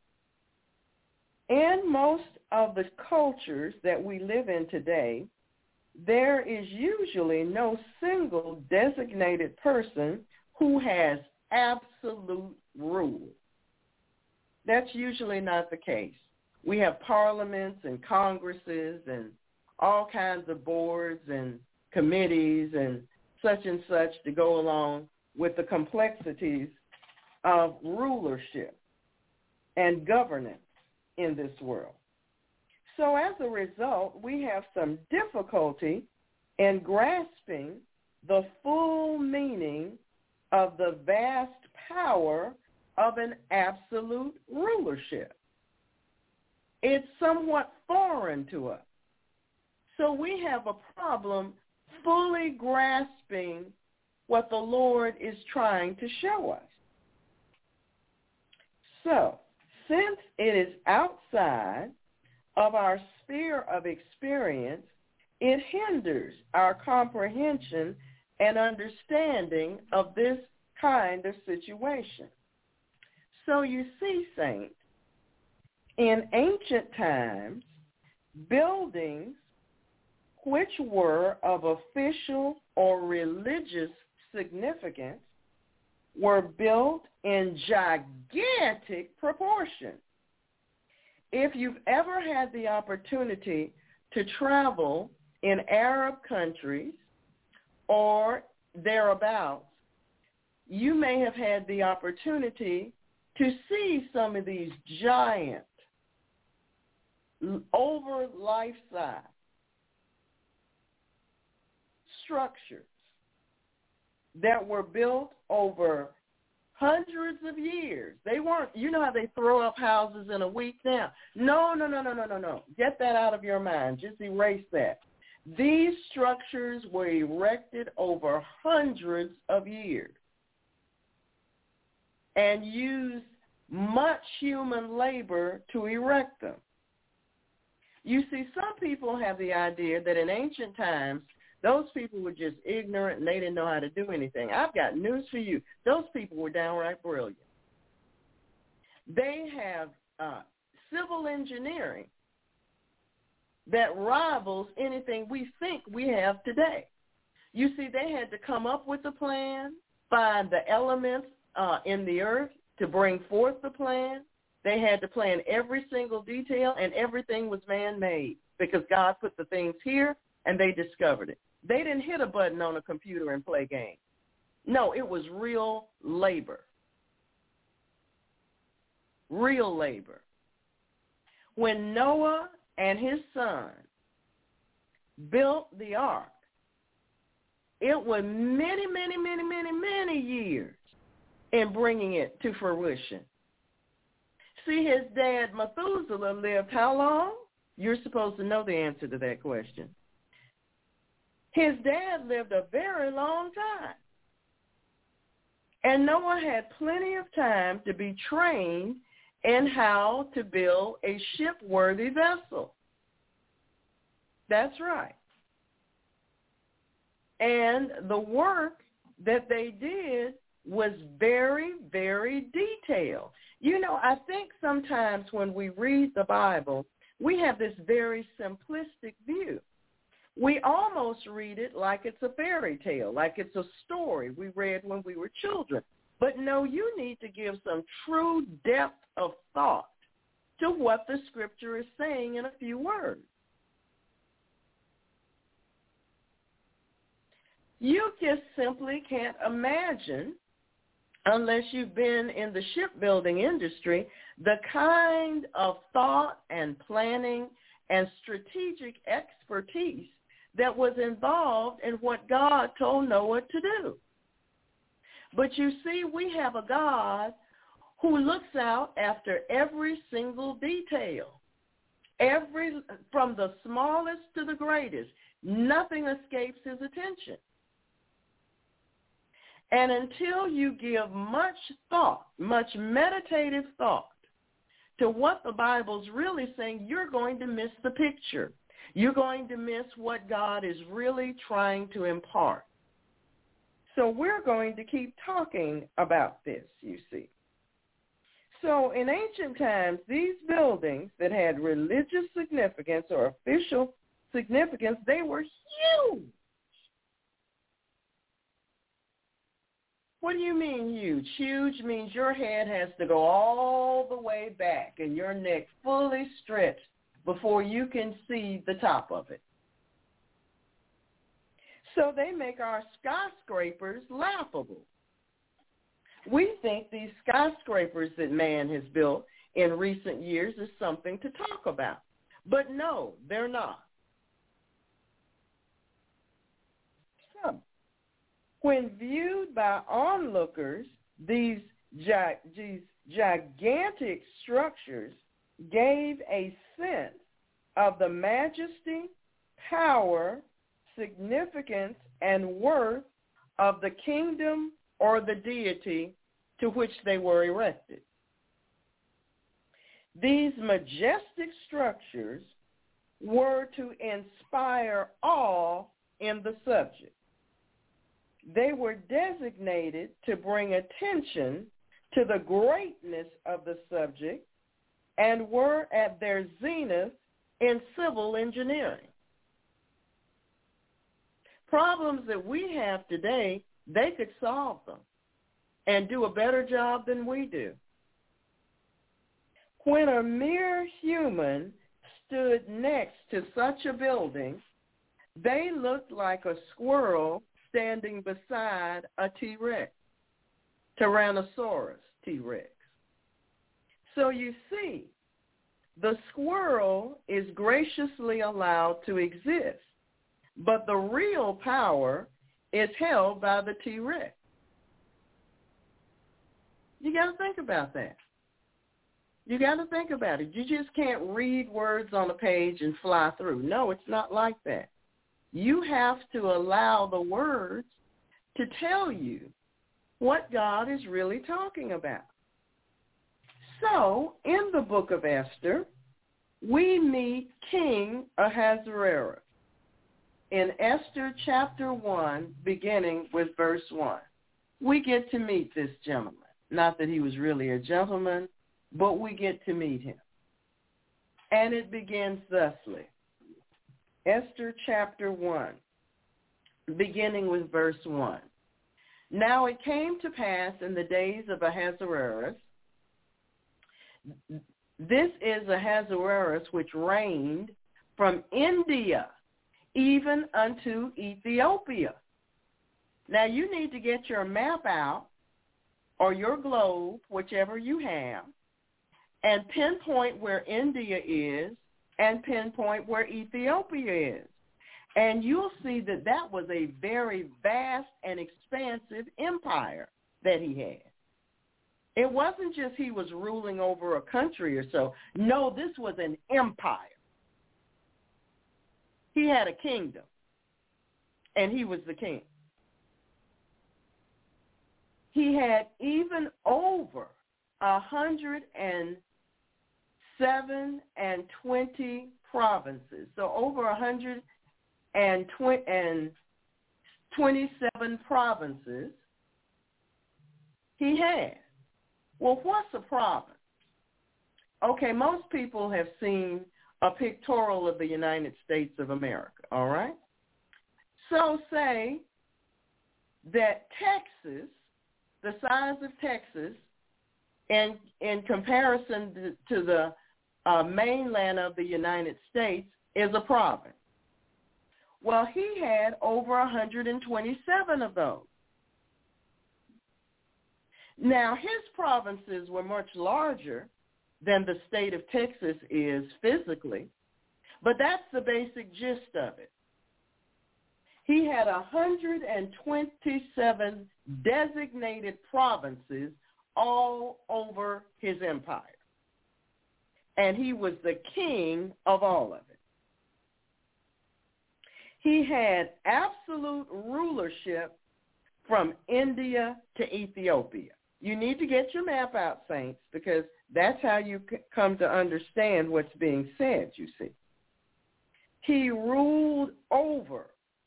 In most of the cultures that we live in today, there is usually no single designated person who has absolute rule. That's usually not the case. We have parliaments and congresses and all kinds of boards and committees and such to go along with the complexities of rulership and governance in this world. So as a result, we have some difficulty in grasping the full meaning of the vast power of an absolute rulership. It's somewhat foreign to us. So we have a problem fully grasping what the Lord is trying to show us. So, since it is outside of our sphere of experience, it hinders our comprehension and understanding of this kind of situation. So you see, saints, in ancient times, buildings which were of official or religious significance, were built in gigantic proportions. If you've ever had the opportunity to travel in Arab countries or thereabouts, you may have had the opportunity to see some of these giant, over life-size structures that were built over hundreds of years. They weren't, you know how they throw up houses in a week now? No. Get that out of your mind. Just erase that. These structures were erected over hundreds of years and used much human labor to erect them. You see, some people have the idea that in ancient times, those people were just ignorant and they didn't know how to do anything. I've got news for you. Those people were downright brilliant. They have civil engineering that rivals anything we think we have today. You see, they had to come up with a plan, find the elements in the earth to bring forth the plan. They had to plan every single detail, and everything was man-made because God put the things here, and they discovered it. They didn't hit a button on a computer and play games. No, it was real labor. Real labor. When Noah and his son built the ark, it was many years in bringing it to fruition. See, his dad Methuselah lived how long? You're supposed to know the answer to that question. His dad lived a very long time. And Noah had plenty of time to be trained in how to build a ship-worthy vessel. That's right. And the work that they did was very, very detailed. You know, I think sometimes when we read the Bible, we have this very simplistic view. We almost read it like it's a fairy tale, like it's a story we read when we were children. But no, you need to give some true depth of thought to what the scripture is saying in a few words. You just simply can't imagine, unless you've been in the shipbuilding industry, the kind of thought and planning and strategic expertise that was involved in what God told Noah to do. But you see, we have a God who looks out after every single detail, from the smallest to the greatest. Nothing escapes his attention. And until you give much thought, much meditative thought to what the Bible's really saying, you're going to miss the picture. You're going to miss what God is really trying to impart. So we're going to keep talking about this, you see. So in ancient times, these buildings that had religious significance or official significance, they were huge. What do you mean huge? Huge means your head has to go all the way back and your neck fully stretched before you can see the top of it. So they make our skyscrapers laughable. We think these skyscrapers that man has built in recent years is something to talk about. But no, they're not. So, when viewed by onlookers, these gigantic structures gave a sense of the majesty, power, significance, and worth of the kingdom or the deity to which they were erected. These majestic structures were to inspire awe in the subject. They were designated to bring attention to the greatness of the subject and were at their zenith in civil engineering. Problems that we have today, they could solve them and do a better job than we do. When a mere human stood next to such a building, they looked like a squirrel standing beside a T-Rex, Tyrannosaurus T-Rex. So you see, the squirrel is graciously allowed to exist, but the real power is held by the T-Rex. You got to think about that. You got to think about it. You just can't read words on a page and fly through. No, it's not like that. You have to allow the words to tell you what God is really talking about. So, in the book of Esther, we meet King Ahasuerus in Esther chapter 1, beginning with verse 1. We get to meet this gentleman. Not that he was really a gentleman, but we get to meet him. And it begins thusly. Esther chapter 1, beginning with verse 1. Now it came to pass in the days of Ahasuerus, this is Ahasuerus which reigned from India even unto Ethiopia. Now you need to get your map out or your globe, whichever you have, and pinpoint where India is and pinpoint where Ethiopia is. And you'll see that that was a very vast and expansive empire that he had. It wasn't just he was ruling over a country or so. No, this was an empire. He had a kingdom, and he was the king. He had even over 127 provinces. So over 127 provinces he had. Well, what's a province? Okay, most people have seen a pictorial of the United States of America, all right? So say that Texas, the size of Texas, in comparison to the mainland of the United States, is a province. Well, he had over 127 of those. Now, his provinces were much larger than the state of Texas is physically, but that's the basic gist of it. He had 127 designated provinces all over his empire, and he was the king of all of it. He had absolute rulership from India to Ethiopia. You need to get your map out, saints, because that's how you come to understand what's being said, you see. He ruled over.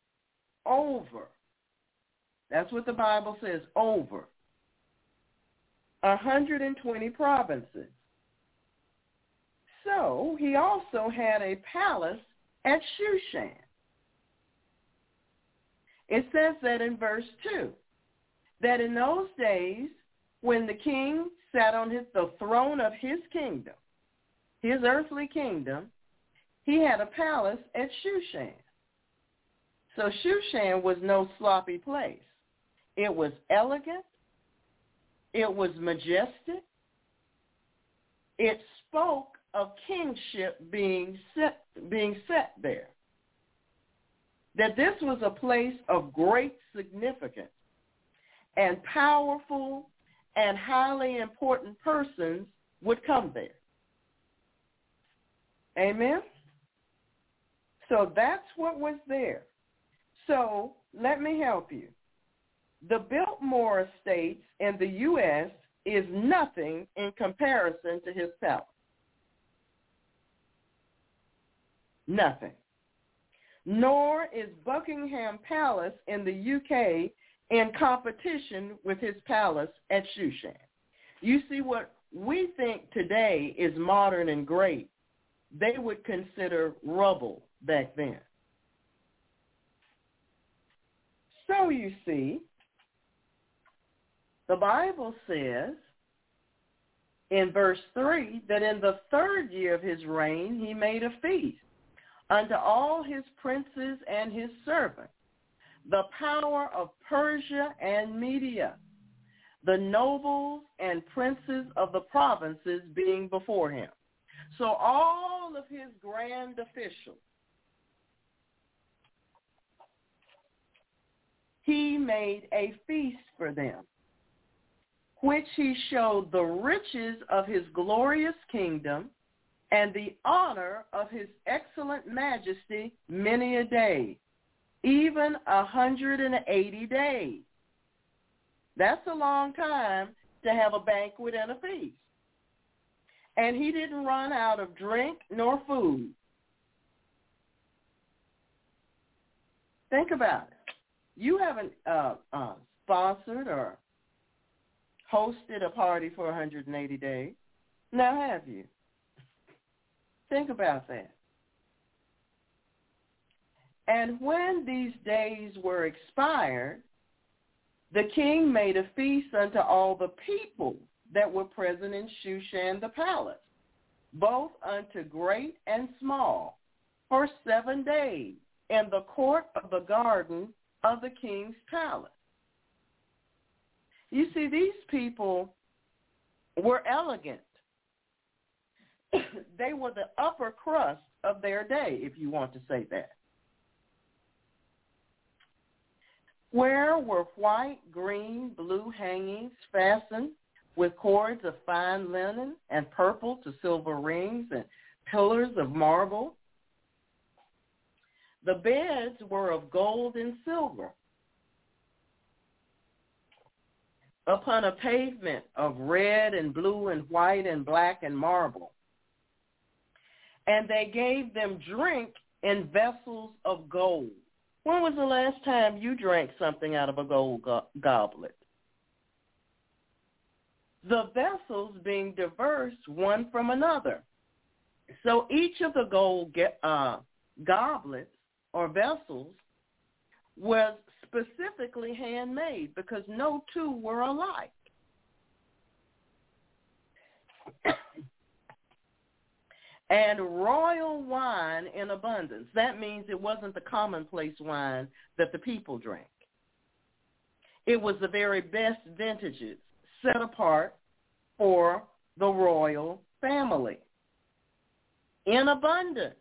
That's what the Bible says, over 120 provinces. So he also had a palace at Shushan. It says that in verse 2, that in those days, when the king sat on the throne of his kingdom, his earthly kingdom, he had a palace at Shushan. So Shushan was no sloppy place. It was elegant. It was majestic. It spoke of kingship being set there. That this was a place of great significance, and powerful and highly important persons would come there. Amen? So that's what was there. So let me help you. The Biltmore Estates in the U.S. is nothing in comparison to his palace. Nothing. Nor is Buckingham Palace in the UK in competition with his palace at Shushan. You see, what we think today is modern and great, they would consider rubble back then. So you see, the Bible says in verse 3 that in the 3rd year of his reign he made a feast unto all his princes and his servants, the power of Persia and Media, the nobles and princes of the provinces being before him. So all of his grand officials, he made a feast for them, which he showed the riches of his glorious kingdom and the honor of his excellent majesty many a day, even 180 days. That's a long time to have a banquet and a feast. And he didn't run out of drink nor food. Think about it. You haven't sponsored or hosted a party for 180 days. Now have you? Think about that. And when these days were expired, the king made a feast unto all the people that were present in Shushan the palace, both unto great and small, for 7 days in the court of the garden of the king's palace. You see, these people were elegant. They were the upper crust of their day, if you want to say that. Where were white, green, blue hangings fastened with cords of fine linen and purple to silver rings and pillars of marble. The beds were of gold and silver upon a pavement of red and blue and white and black and marble. And they gave them drink in vessels of gold. When was the last time you drank something out of a gold goblet? The vessels being diverse one from another. So each of the gold goblets or vessels was specifically handmade because no two were alike. And royal wine in abundance. That means it wasn't the commonplace wine that the people drank. It was the very best vintages set apart for the royal family. In abundance.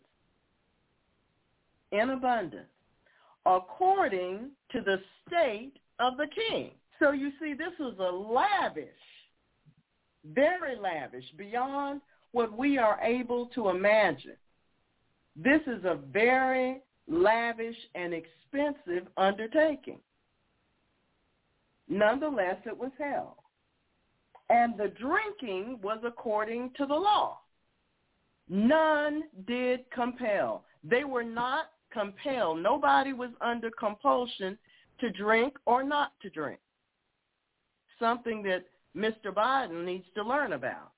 In abundance. According to the state of the king. So you see, this was a lavish, very lavish, beyond what we are able to imagine. This is a very lavish and expensive undertaking. Nonetheless, it was held. And the drinking was according to the law. None did compel. They were not compelled. Nobody was under compulsion to drink or not to drink. Something that Mr. Biden needs to learn about.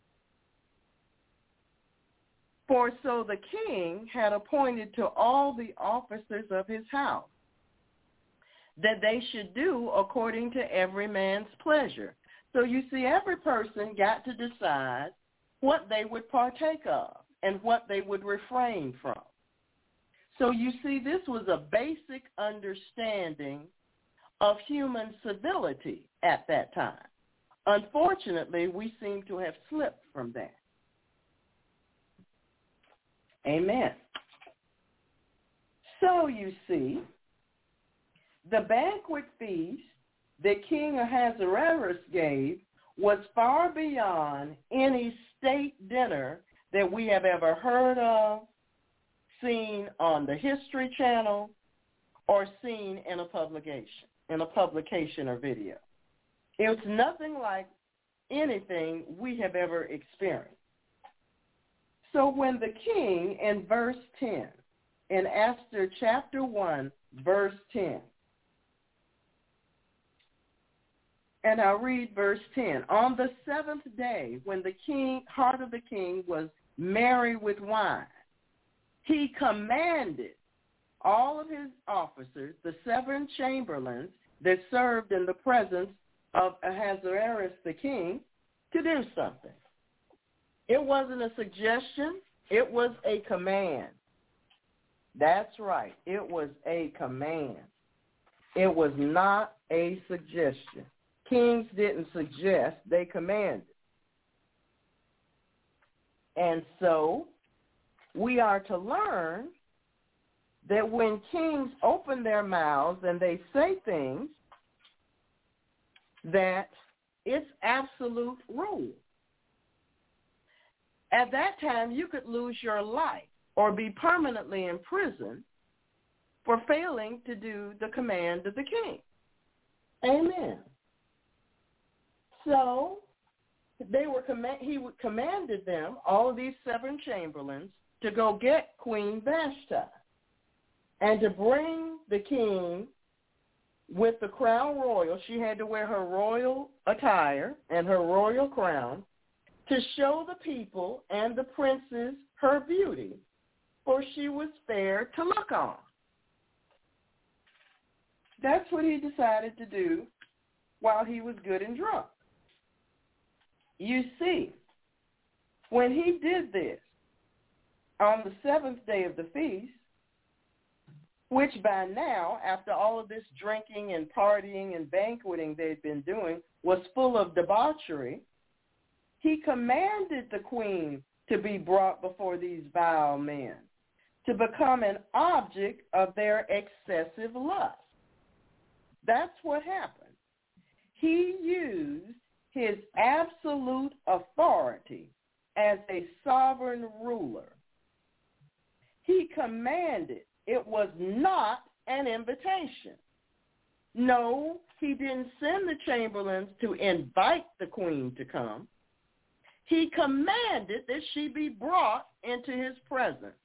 For so the king had appointed to all the officers of his house that they should do according to every man's pleasure. So you see, every person got to decide what they would partake of and what they would refrain from. So you see, this was a basic understanding of human civility at that time. Unfortunately, we seem to have slipped from that. Amen. So you see, the banquet feast that King Ahasuerus gave was far beyond any state dinner that we have ever heard of, seen on the History Channel, or seen in a publication or video. It's nothing like anything we have ever experienced. So when the king, in verse 10, in Esther chapter 1, verse 10, and I'll read verse 10. On the 7th day, when the heart of the king was merry with wine, he commanded all of his officers, the 7 chamberlains that served in the presence of Ahasuerus the king, to do something. It wasn't a suggestion. It was a command. That's right. It was a command. It was not a suggestion. Kings didn't suggest, they commanded. And so we are to learn that when kings open their mouths and they say things, that it's absolute rule. At that time, you could lose your life or be permanently in prison for failing to do the command of the king. Amen. So he commanded them, all of these 7 chamberlains, to go get Queen Vashti and to bring the king with the crown royal. She had to wear her royal attire and her royal crown to show the people and the princes her beauty, for she was fair to look on. That's what he decided to do while he was good and drunk. You see, when he did this on the 7th day of the feast, which by now, after all of this drinking and partying and banqueting they'd been doing, was full of debauchery, he commanded the queen to be brought before these vile men, to become an object of their excessive lust. That's what happened. He used his absolute authority as a sovereign ruler. He commanded. It was not an invitation. No, he didn't send the chamberlains to invite the queen to come. He commanded that she be brought into his presence.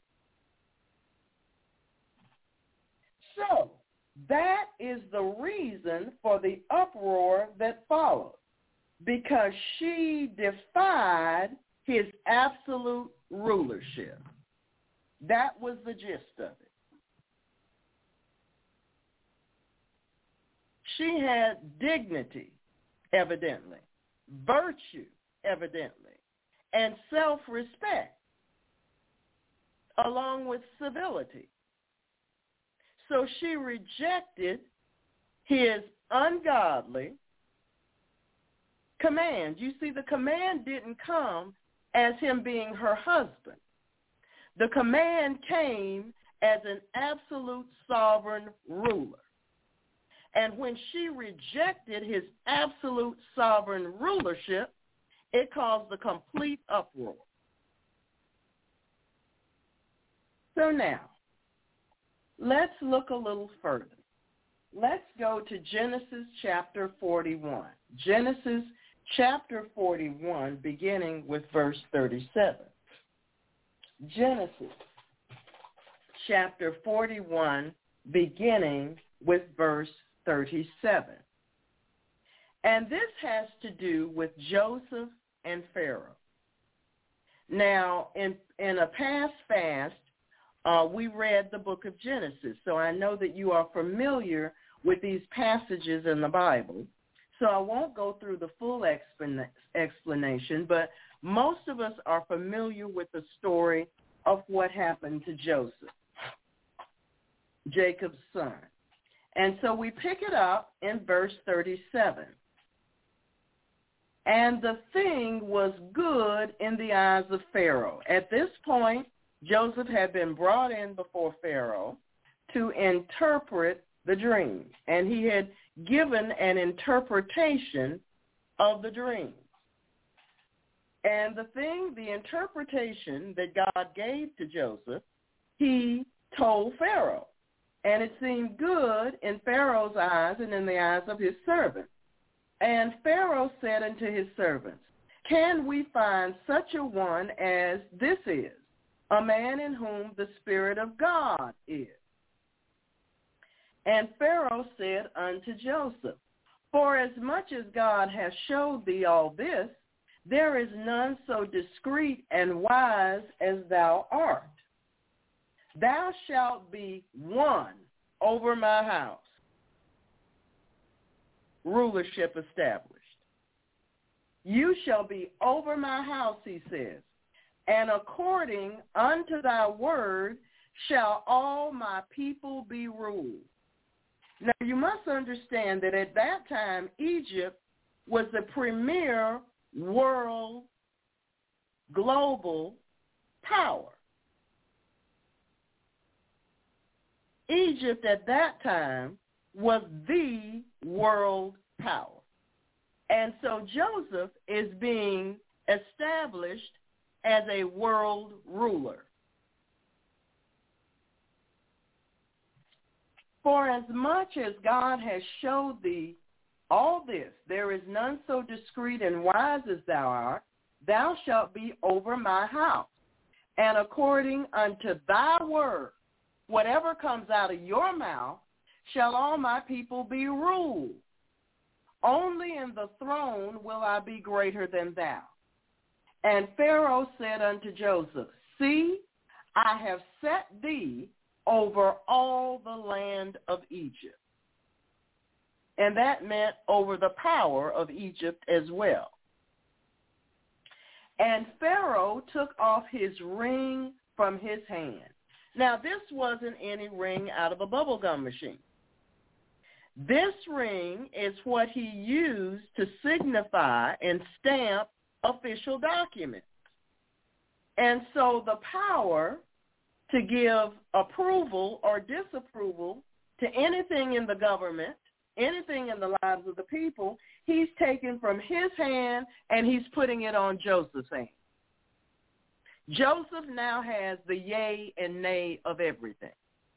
So, that is the reason for the uproar that followed, because she defied his absolute rulership. That was the gist of it. She had dignity, evidently, virtue, evidently, and self-respect, along with civility. So she rejected his ungodly command. You see, the command didn't come as him being her husband. The command came as an absolute sovereign ruler. And when she rejected his absolute sovereign rulership, it caused a complete uproar. So now, let's look a little further. Let's go to Genesis chapter 41. Genesis chapter 41, beginning with verse 37. Genesis chapter 41, beginning with verse 37. And this has to do with Joseph and Pharaoh. Now, in a past fast, we read the book of Genesis, so I know that you are familiar with these passages in the Bible. So I won't go through the full explanation, but most of us are familiar with the story of what happened to Joseph, Jacob's son. And so we pick it up in verse 37. And the thing was good in the eyes of Pharaoh. At this point, Joseph had been brought in before Pharaoh to interpret the dream, and he had given an interpretation of the dream. And the interpretation that God gave to Joseph, he told Pharaoh. And it seemed good in Pharaoh's eyes and in the eyes of his servants. And Pharaoh said unto his servants, can we find such a one as this is, a man in whom the Spirit of God is? And Pharaoh said unto Joseph, for as much as God hath showed thee all this, there is none so discreet and wise as thou art. Thou shalt be one over my house. Rulership established. You shall be over my house, he says, and according unto thy word shall all my people be ruled. Now, you must understand that at that time, Egypt was the premier world global power. Egypt at that time was the world power. And so Joseph is being established as a world ruler. For as much as God has showed thee all this, there is none so discreet and wise as thou art, thou shalt be over my house. And according unto thy word, whatever comes out of your mouth, shall all my people be ruled. Only in the throne will I be greater than thou. And Pharaoh said unto Joseph, See, I have set thee over all the land of Egypt. And that meant over the power of Egypt as well. And Pharaoh took off his ring from his hand. Now, this wasn't any ring out of a bubblegum machine. This ring is what he used to signify and stamp official documents. And so the power to give approval or disapproval to anything in the government, anything in the lives of the people, he's taken from his hand and he's putting it on Joseph's hand. Joseph now has the yay and nay of everything.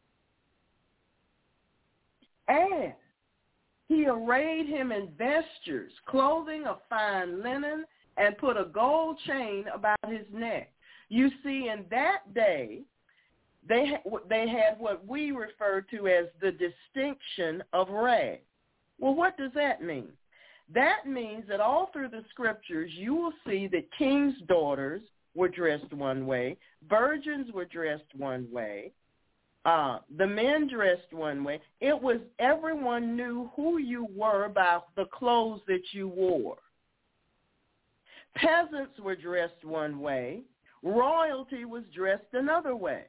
And he arrayed him in vestures, clothing of fine linen, and put a gold chain about his neck. You see, in that day, they had what we refer to as the distinction of rags. Well, what does that mean? That means that all through the scriptures, you will see that king's daughters were dressed one way, virgins were dressed one way, the men dressed one way. It was everyone knew who you were by the clothes that you wore. Peasants were dressed one way. Royalty was dressed another way.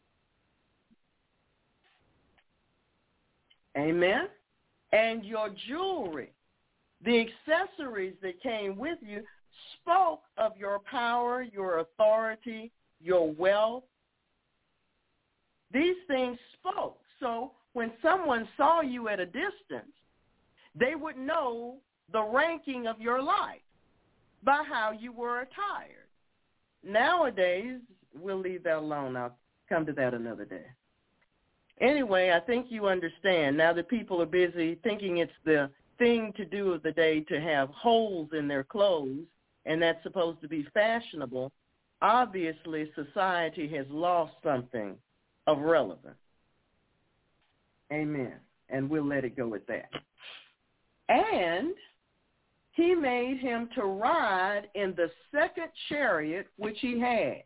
Amen? And your jewelry, the accessories that came with you, spoke of your power, your authority, your wealth. These things spoke. So when someone saw you at a distance, they would know the ranking of your life by how you were attired. Nowadays, we'll leave that alone. I'll come to that another day. Anyway, I think you understand. Now that people are busy thinking it's the thing to do of the day to have holes in their clothes, and that's supposed to be fashionable, obviously society has lost something of relevance. Amen. And we'll let it go with that. And he made him to ride in the second chariot which he had.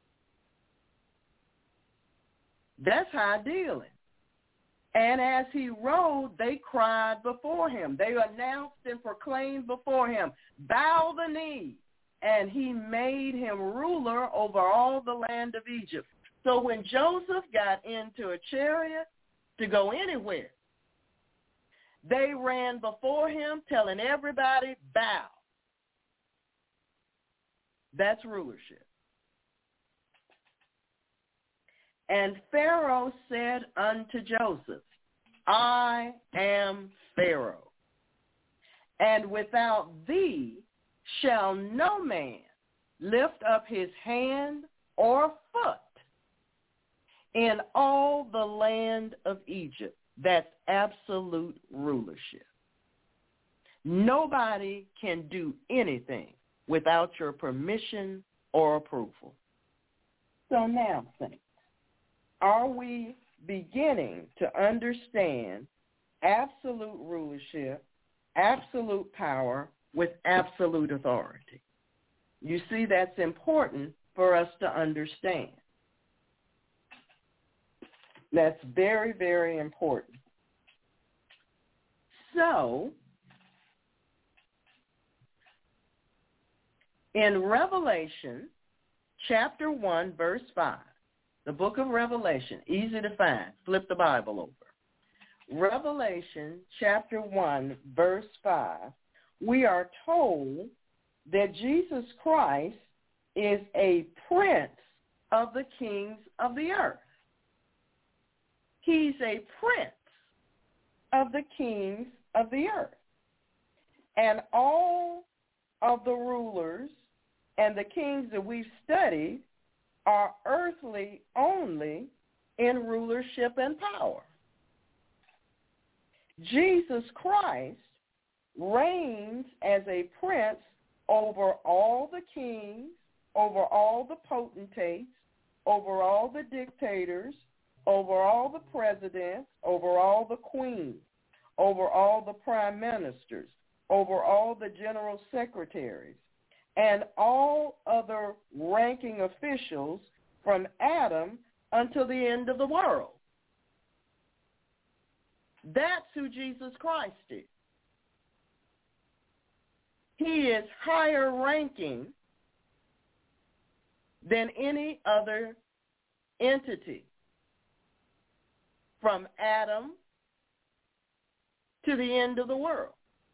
That's high dealing. And as he rode, they cried before him. They announced and proclaimed before him, bow the knee. And he made him ruler over all the land of Egypt. So when Joseph got into a chariot to go anywhere, they ran before him telling everybody, bow. That's rulership. And Pharaoh said unto Joseph, I am Pharaoh, and without thee shall no man lift up his hand or foot in all the land of Egypt. That's absolute rulership. Nobody can do anything without your permission or approval. So now, saints, are we beginning to understand absolute rulership, absolute power with absolute authority? You see, that's important for us to understand. That's very, very important. So, in Revelation chapter 1, verse 5, the book of Revelation, easy to find. Flip the Bible over. Revelation chapter 1, verse 5, we are told that Jesus Christ is a prince of the kings of the earth. He's a prince of the kings of the earth. And all of the rulers and the kings that we've studied are earthly only in rulership and power. Jesus Christ reigns as a prince over all the kings, over all the potentates, over all the dictators, over all the presidents, over all the queens, over all the prime ministers, over all the general secretaries, and all other ranking officials from Adam until the end of the world. That's who Jesus Christ is. He is higher ranking than any other entity, from Adam to the end of the world.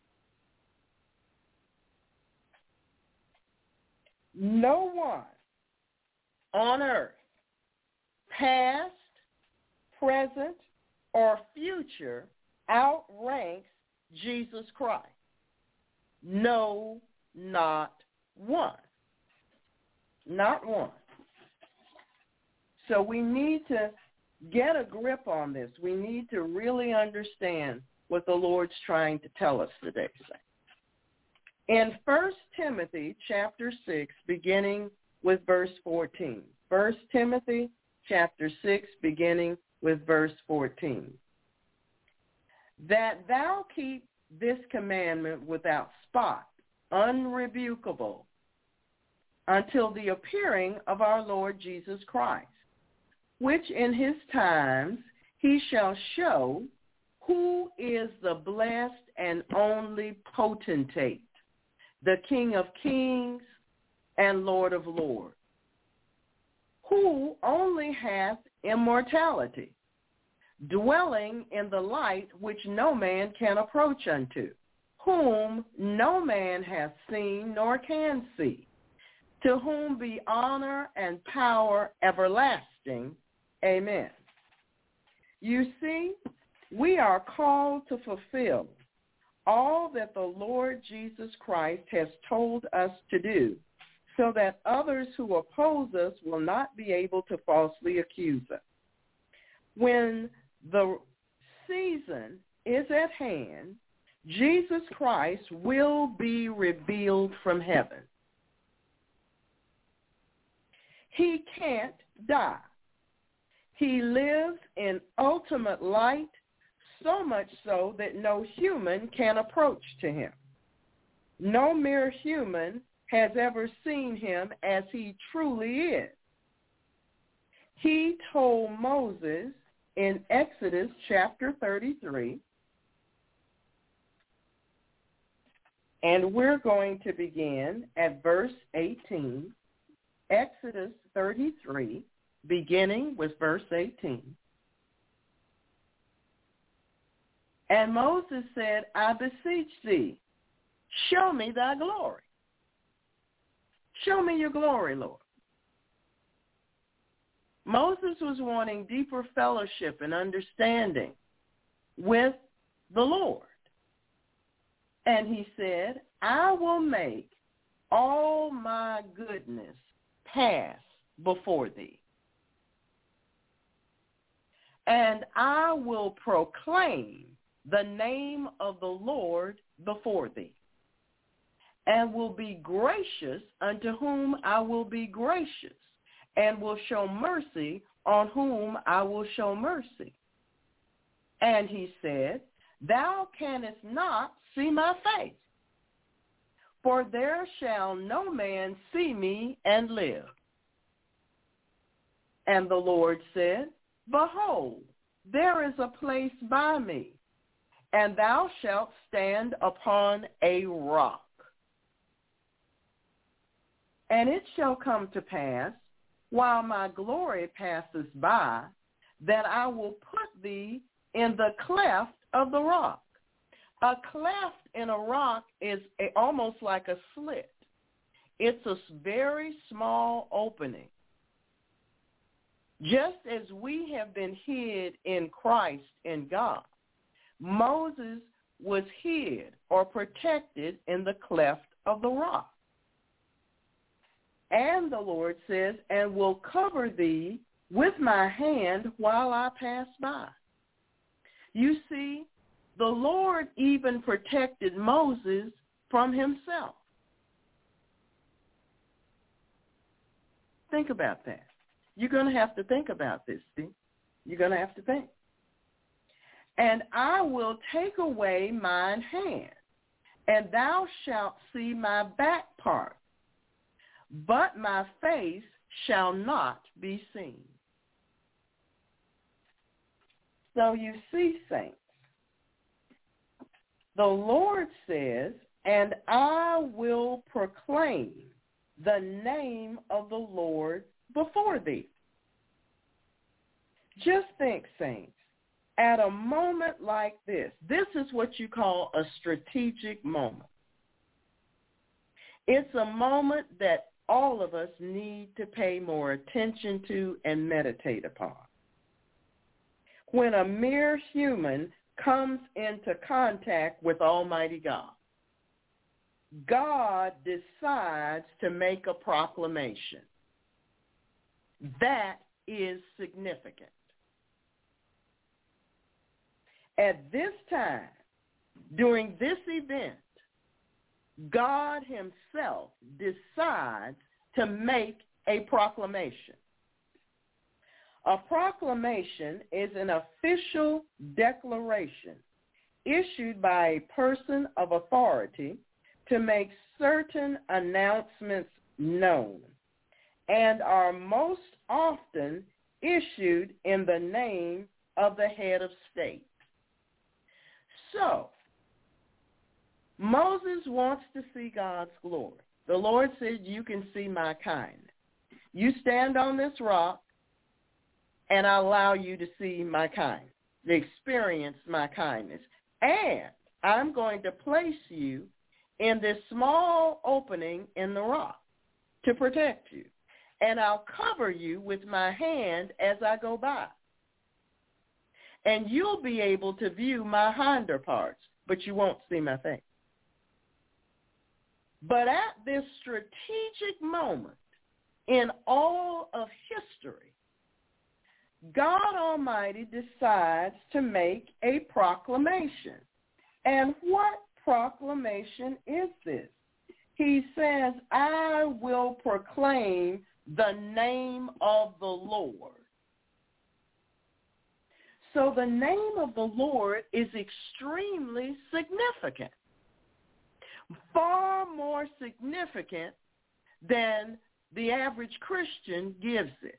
No one on earth, past, present, or future, outranks Jesus Christ. No, not one. Not one. So we need to get a grip on this. We need to really understand what the Lord's trying to tell us today. In 1 Timothy chapter 6, beginning with verse 14. 1 Timothy chapter 6, beginning with verse 14. That thou keep this commandment without spot, unrebukable, until the appearing of our Lord Jesus Christ, which in his times he shall show who is the blessed and only potentate, the King of kings and Lord of lords, who only hath immortality, dwelling in the light which no man can approach unto, whom no man hath seen nor can see, to whom be honor and power everlasting. Amen. You see, we are called to fulfill all that the Lord Jesus Christ has told us to do, so that others who oppose us will not be able to falsely accuse us. When the season is at hand, Jesus Christ will be revealed from heaven. He can't die. He lives in ultimate light, so much so that no human can approach to him. No mere human has ever seen him as he truly is. He told Moses in Exodus chapter 33, and we're going to begin at verse 18, Exodus 33, beginning with verse 18. And Moses said, I beseech thee, show me thy glory. Show me your glory, Lord. Moses was wanting deeper fellowship and understanding with the Lord. And he said, I will make all my goodness pass before thee. And I will proclaim the name of the Lord before thee, and will be gracious unto whom I will be gracious, and will show mercy on whom I will show mercy. And he said, thou canst not see my face, for there shall no man see me and live. And the Lord said, Behold, there is a place by me, and thou shalt stand upon a rock. And it shall come to pass, while my glory passes by, that I will put thee in the cleft of the rock. A cleft in a rock is almost like a slit. It's a very small opening. Just as we have been hid in Christ in God, Moses was hid or protected in the cleft of the rock. And the Lord says, and will cover thee with my hand while I pass by. You see, the Lord even protected Moses from himself. Think about that. You're going to have to think about this, see? You're going to have to think. And I will take away mine hand, and thou shalt see my back part, but my face shall not be seen. So you see, saints, the Lord says, and I will proclaim the name of the Lord before thee. Just think, saints, at a moment like this is what you call a strategic moment. It's a moment that all of us need to pay more attention to and meditate upon. When a mere human comes into contact with Almighty God, God decides to make a proclamation. That is significant. At this time, during this event, God himself decides to make a proclamation. A proclamation is an official declaration issued by a person of authority to make certain announcements known, and are most often issued in the name of the head of state. So, Moses wants to see God's glory. The Lord said, you can see my kindness. You stand on this rock, and I allow you to see my kindness, to experience my kindness. And I'm going to place you in this small opening in the rock to protect you. And I'll cover you with my hand as I go by. And you'll be able to view my hinder parts, but you won't see my face. But at this strategic moment in all of history, God Almighty decides to make a proclamation. And what proclamation is this? He says, I will proclaim the name of the Lord. So the name of the Lord is extremely significant, far more significant than the average Christian gives it.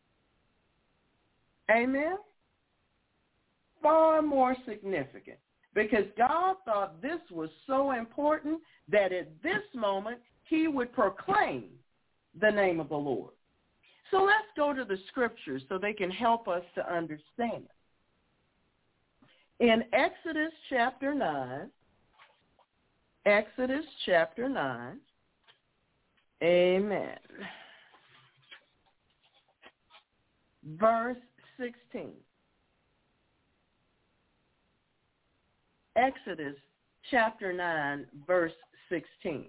Amen? Far more significant, because God thought this was so important that at this moment he would proclaim the name of the Lord. So let's go to the scriptures so they can help us to understand. In Exodus chapter 9, amen, verse 16. Exodus chapter 9, verse 16.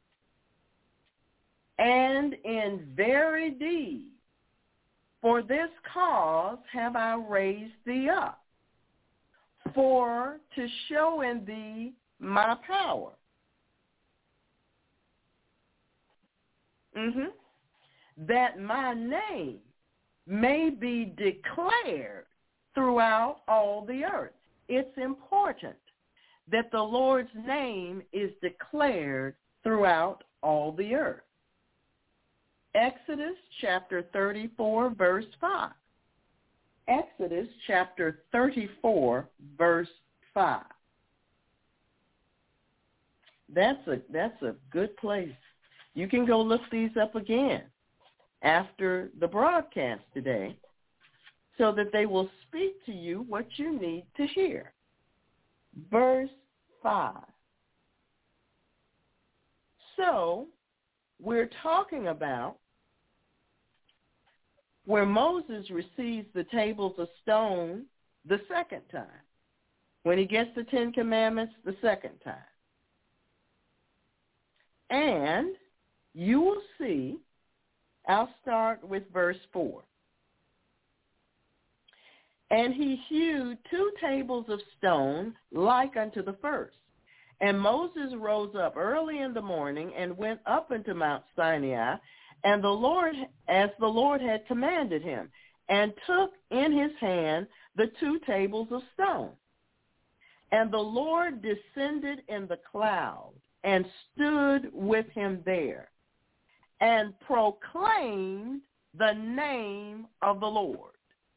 And in very deed, for this cause have I raised thee up, for to show in thee my power. That my name may be declared throughout all the earth. It's important that the Lord's name is declared throughout all the earth. Exodus chapter 34, verse 5. Exodus chapter 34, verse 5. That's a good place. You can go look these up again after the broadcast today so that they will speak to you what you need to hear. Verse 5. So we're talking about where Moses receives the tables of stone the second time, when he gets the Ten Commandments the second time. And you will see, I'll start with verse 4. And he hewed 2 tables of stone like unto the first. And Moses rose up early in the morning and went up into Mount Sinai, and as the Lord had commanded him, and took in his hand the 2 tables of stone. And the Lord descended in the cloud and stood with him there, and proclaimed the name of the Lord.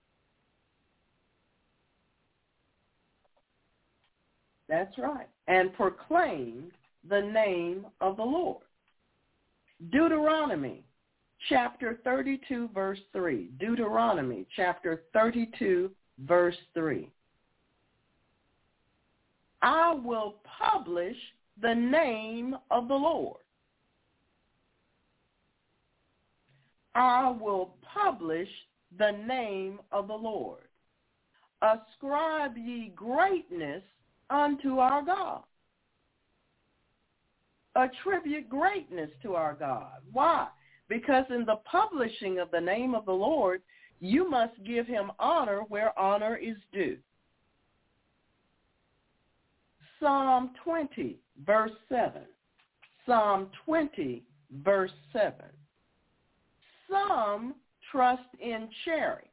That's right. And proclaimed the name of the Lord. Deuteronomy chapter 32, verse 3. Deuteronomy chapter 32, verse 3. I will publish the name of the Lord. I will publish the name of the Lord. Ascribe ye greatness unto our God. Attribute greatness to our God. Why? Because in the publishing of the name of the Lord, you must give him honor where honor is due. Psalm 20, verse 7. Psalm 20, verse 7. Some trust in chariots,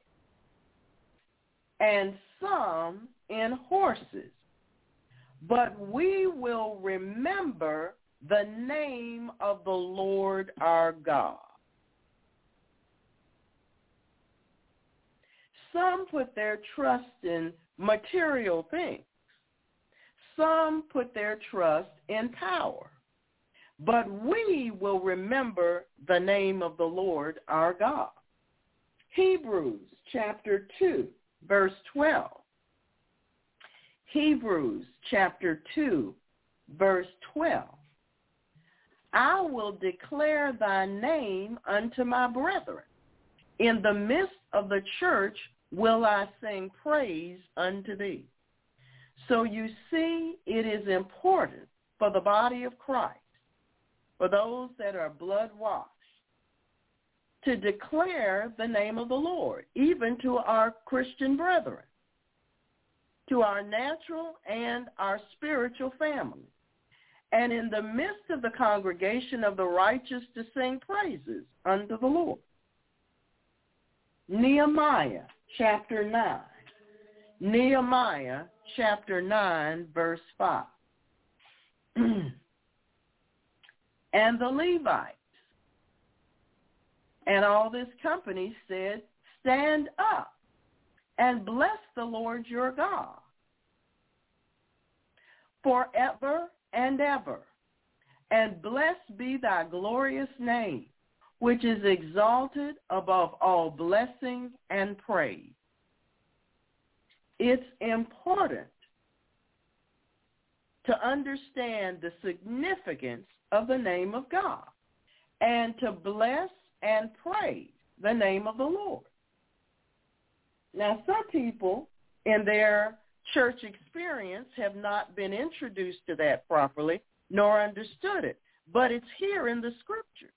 and some in horses, but we will remember the name of the Lord our God. Some put their trust in material things. Some put their trust in power. But we will remember the name of the Lord our God. Hebrews chapter 2, verse 12. Hebrews chapter 2, verse 12. I will declare thy name unto my brethren. In the midst of the church will I sing praise unto thee. So you see, it is important for the body of Christ, for those that are blood-washed, to declare the name of the Lord, even to our Christian brethren, to our natural and our spiritual family, and in the midst of the congregation of the righteous to sing praises unto the Lord. Nehemiah chapter 9. Nehemiah chapter 9, verse 5. And the Levites and all this company said, stand up and bless the Lord your God forever and ever, and blessed be thy glorious name, which is exalted above all blessing and praise. It's important to understand the significance of the name of God and to bless and praise the name of the Lord. Now, some people in their church experience have not been introduced to that properly nor understood it, but it's here in the scripture.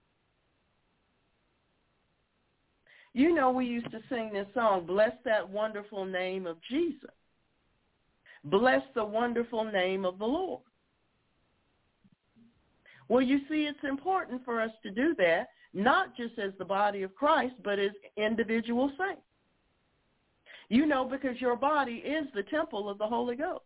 You know, we used to sing this song, bless that wonderful name of Jesus. Bless the wonderful name of the Lord. Well, you see, it's important for us to do that, not just as the body of Christ, but as individual saints. You know, because your body is the temple of the Holy Ghost.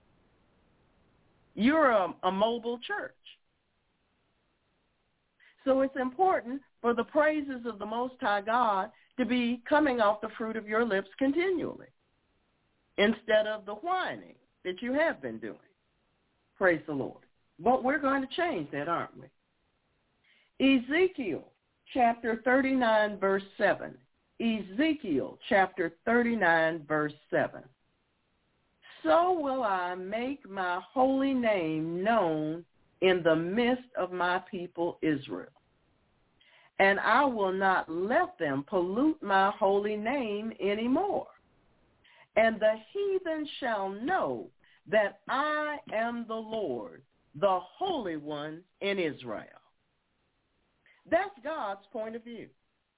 You're a mobile church. So it's important for the praises of the Most High God to be coming off the fruit of your lips continually instead of the whining that you have been doing. Praise the Lord. But we're going to change that, aren't we? Ezekiel chapter 39, verse 7. Ezekiel chapter 39, verse 7. So will I make my holy name known in the midst of my people Israel. And I will not let them pollute my holy name anymore. And the heathen shall know that I am the Lord, the Holy One in Israel. That's God's point of view.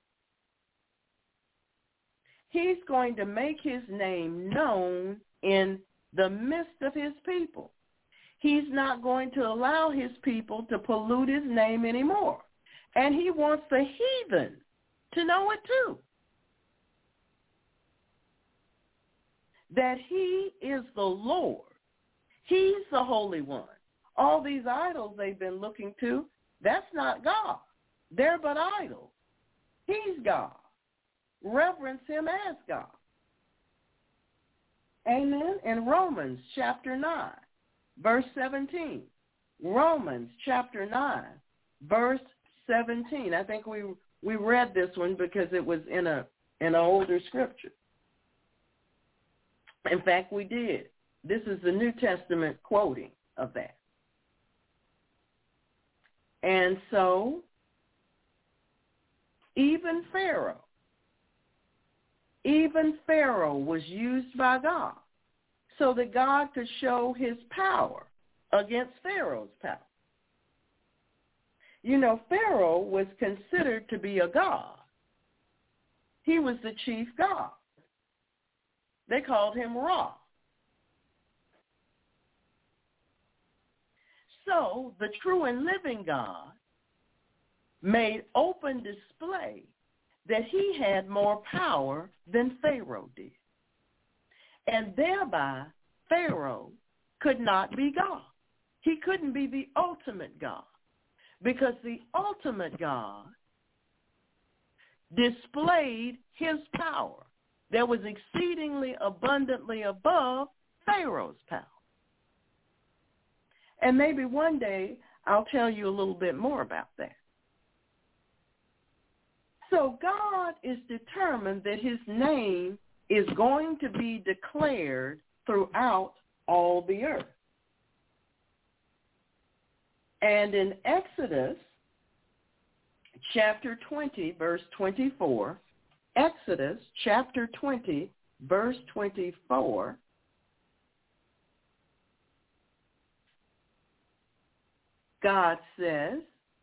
He's going to make his name known in the midst of his people. He's not going to allow his people to pollute his name anymore. And he wants the heathen to know it too. That he is the Lord. He's the Holy One. All these idols they've been looking to, that's not God. They're but idols. He's God. Reverence him as God. Amen. In Romans chapter 9, verse 17. Romans chapter 9, verse 17. I think we read this one because it was in an older scripture. In fact, we did. This is the New Testament quoting of that. And so, even Pharaoh was used by God so that God could show his power against Pharaoh's power. You know, Pharaoh was considered to be a god. He was the chief god. They called him Ra. So the true and living God made open display that he had more power than Pharaoh did. And thereby, Pharaoh could not be God. He couldn't be the ultimate God because the ultimate God displayed his power that was exceedingly abundantly above Pharaoh's power. And maybe one day I'll tell you a little bit more about that. So God is determined that his name is going to be declared throughout all the earth. And in Exodus chapter 20, verse 24, Exodus chapter 20, verse 24, God says,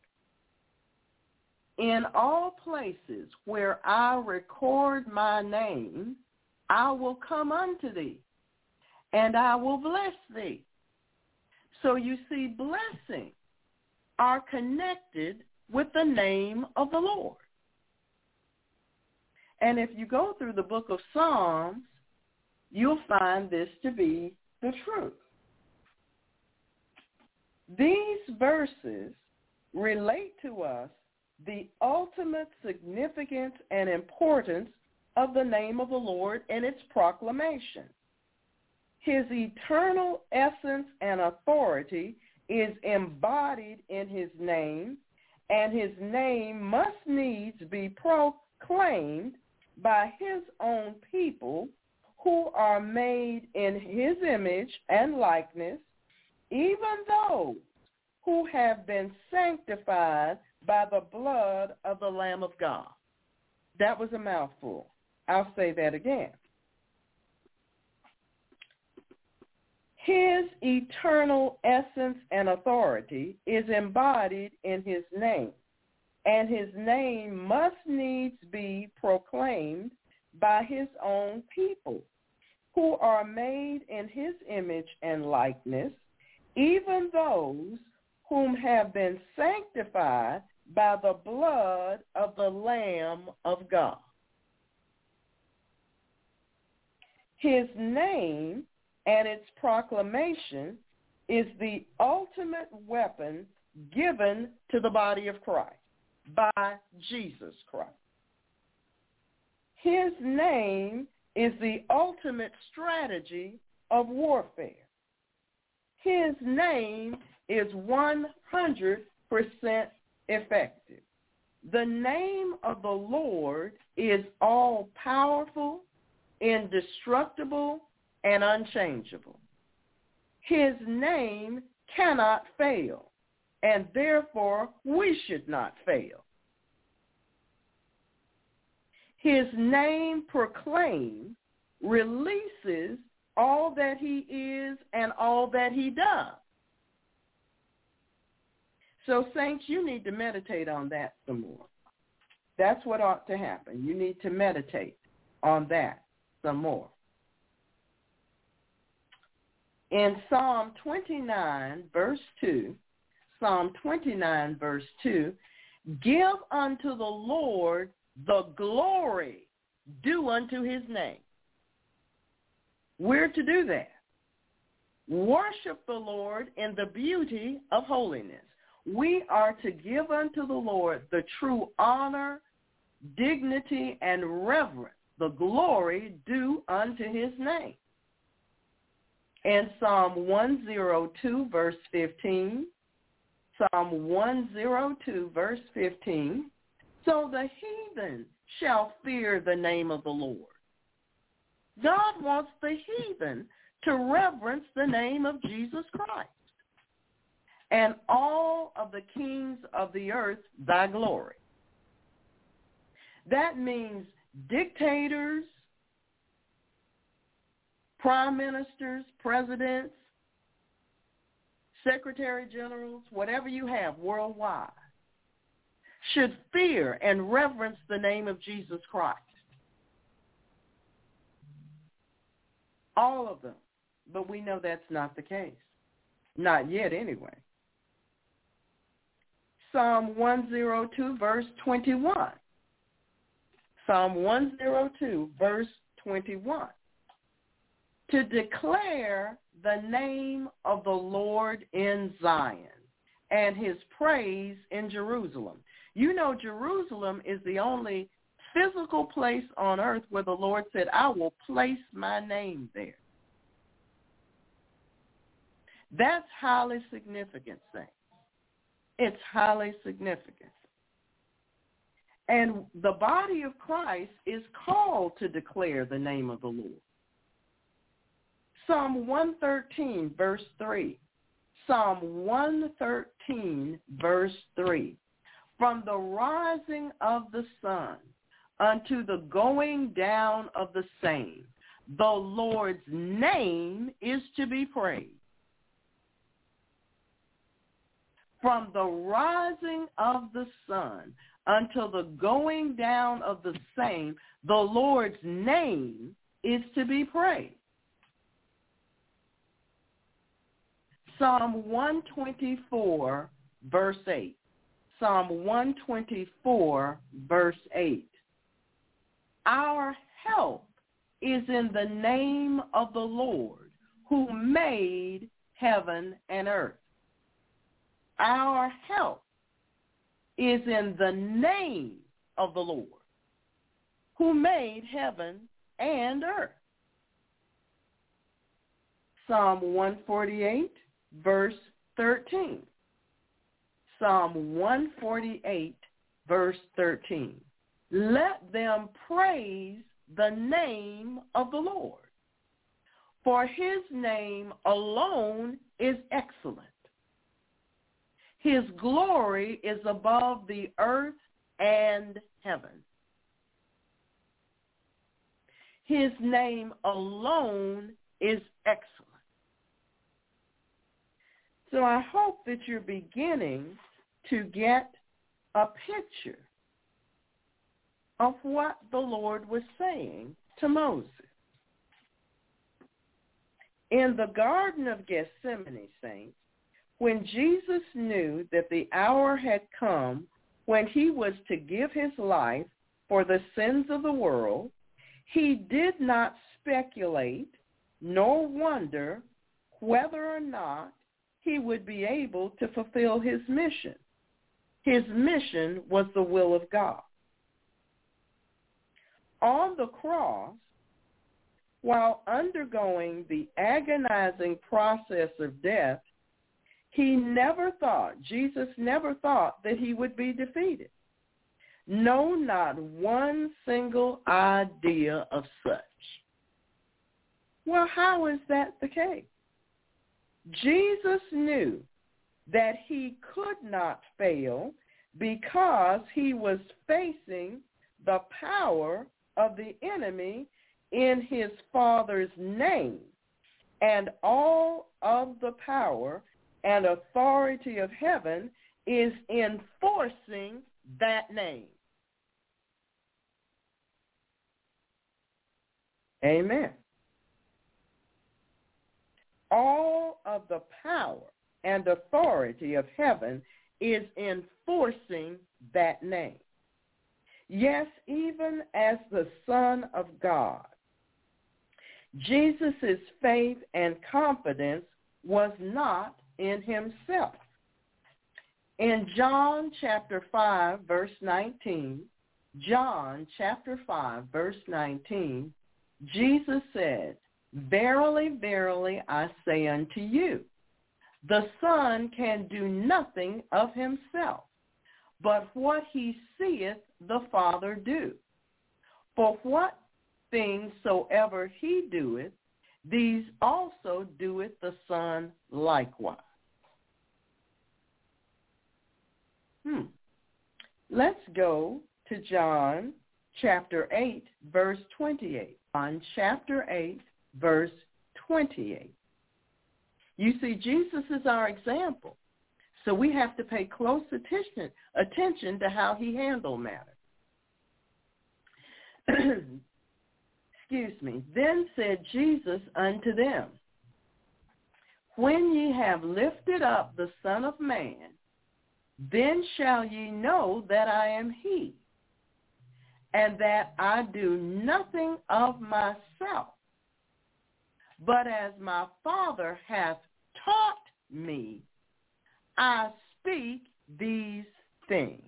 in all places where I record my name, I will come unto thee, and I will bless thee. So you see, blessings are connected with the name of the Lord. And if you go through the book of Psalms, you'll find this to be the truth. These verses relate to us the ultimate significance and importance of the name of the Lord and its proclamation. His eternal essence and authority is embodied in his name, and his name must needs be proclaimed by his own people who are made in his image and likeness, even those who have been sanctified by the blood of the Lamb of God. That was a mouthful. I'll say that again. His eternal essence and authority is embodied in his name, and his name must needs be proclaimed by his own people, who are made in his image and likeness, even those whom have been sanctified by the blood of the Lamb of God. His name and its proclamation is the ultimate weapon given to the body of Christ by Jesus Christ. His name is the ultimate strategy of warfare. His name is 100% effective. The name of the Lord is all-powerful, indestructible, and unchangeable. His name cannot fail, and therefore we should not fail. His name proclaims, releases all that he is and all that he does. So, saints, you need to meditate on that some more. That's what ought to happen. You need to meditate on that some more. In Psalm 29, verse 2, Psalm 29, verse 2, give unto the Lord the glory due unto his name. We're to do that. Worship the Lord in the beauty of holiness. We are to give unto the Lord the true honor, dignity, and reverence, the glory due unto his name. In Psalm 102, verse 15, Psalm 102, verse 15, so the heathen shall fear the name of the Lord. God wants the heathen to reverence the name of Jesus Christ. And all of the kings of the earth thy glory. That means dictators, prime ministers, presidents, secretary generals, whatever you have worldwide, should fear and reverence the name of Jesus Christ. All of them. But we know that's not the case. Not yet anyway. Psalm 102, verse 21. Psalm 102, verse 21. To declare the name of the Lord in Zion and his praise in Jerusalem. You know, Jerusalem is the only physical place on earth where the Lord said, I will place my name there. That's highly significant, saints. It's highly significant. And the body of Christ is called to declare the name of the Lord. Psalm 113, verse 3. Psalm 113, verse 3. From the rising of the sun unto the going down of the same, the Lord's name is to be praised. From the rising of the sun until the going down of the same, the Lord's name is to be praised. Psalm 124, verse 8. Psalm 124, verse 8. Our help is in the name of the Lord who made heaven and earth. Our help is in the name of the Lord who made heaven and earth. Psalm 148, verse 13. Psalm 148, verse 13. Let them praise the name of the Lord, for his name alone is excellent. His glory is above the earth and heaven. His name alone is excellent. So I hope that you're beginning to get a picture of what the Lord was saying to Moses. In the Garden of Gethsemane, saints, when Jesus knew that the hour had come when he was to give his life for the sins of the world, he did not speculate nor wonder whether or not he would be able to fulfill his mission. His mission was the will of God. On the cross, while undergoing the agonizing process of death, Jesus never thought that he would be defeated. No, not one single idea of such. Well, how is that the case? Jesus knew that he could not fail because he was facing the power of the enemy in his Father's name, and all of the power and authority of heaven is enforcing that name. Amen. All of the power and authority of heaven is enforcing that name. Yes, even as the Son of God, Jesus' faith and confidence was not in himself. In John chapter 5, verse 19, Jesus said, "Verily, verily, I say unto you, the Son can do nothing of himself, but what he seeth the Father do. For what things soever he doeth, these also doeth the Son likewise." Let's go to John chapter 8, verse 28. John chapter 8, verse 28. You see, Jesus is our example, so we have to pay close attention to how he handled matters. Excuse me. Then said Jesus unto them, "When ye have lifted up the Son of Man, then shall ye know that I am he, and that I do nothing of myself, but as my Father hath taught me, I speak these things."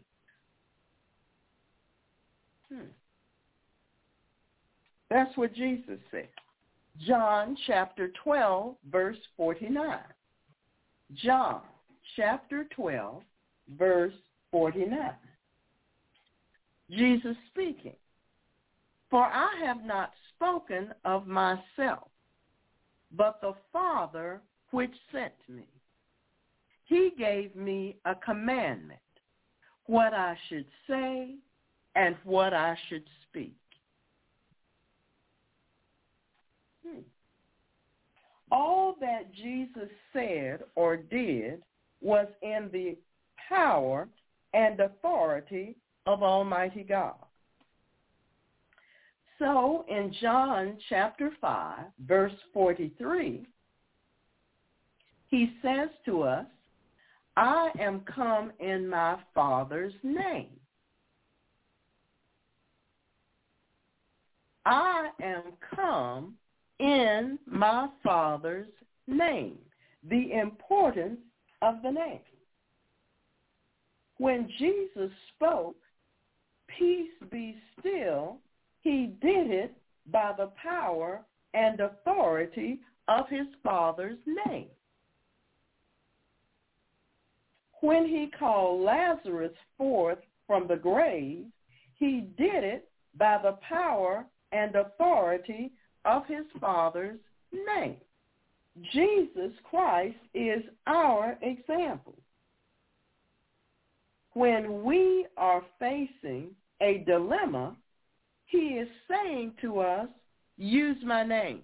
That's what Jesus said. John chapter 12, verse 49. John chapter 12, verse 49. Jesus speaking, "For I have not spoken of myself, but the Father which sent me. He gave me a commandment, what I should say and what I should speak." All that Jesus said or did was in the power and authority of Almighty God. So in John chapter 5, verse 43, he says to us, "I am come in my Father's name." I am come in my Father's name. The importance of the name. When Jesus spoke, "Peace be still," he did it by the power and authority of his Father's name. When he called Lazarus forth from the grave, he did it by the power and authority of his Father's name. Jesus Christ is our example. When we are facing a dilemma, he is saying to us, "Use my name."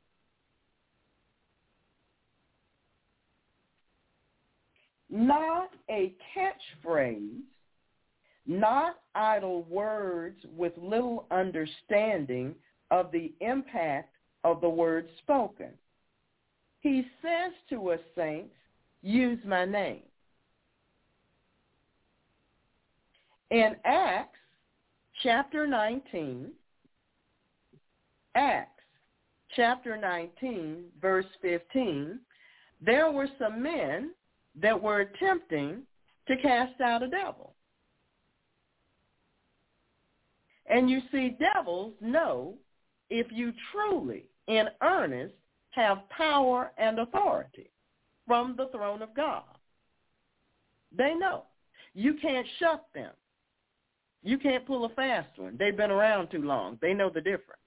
Not a catchphrase, not idle words with little understanding of the impact of the words spoken. He says to us, saints, "Use my name." In Acts chapter 19, verse 15, there were some men that were attempting to cast out a devil. And you see, devils know if you truly, in earnest, have power and authority from the throne of God. They know. You can't shut them. You can't pull a fast one. They've been around too long. They know the difference.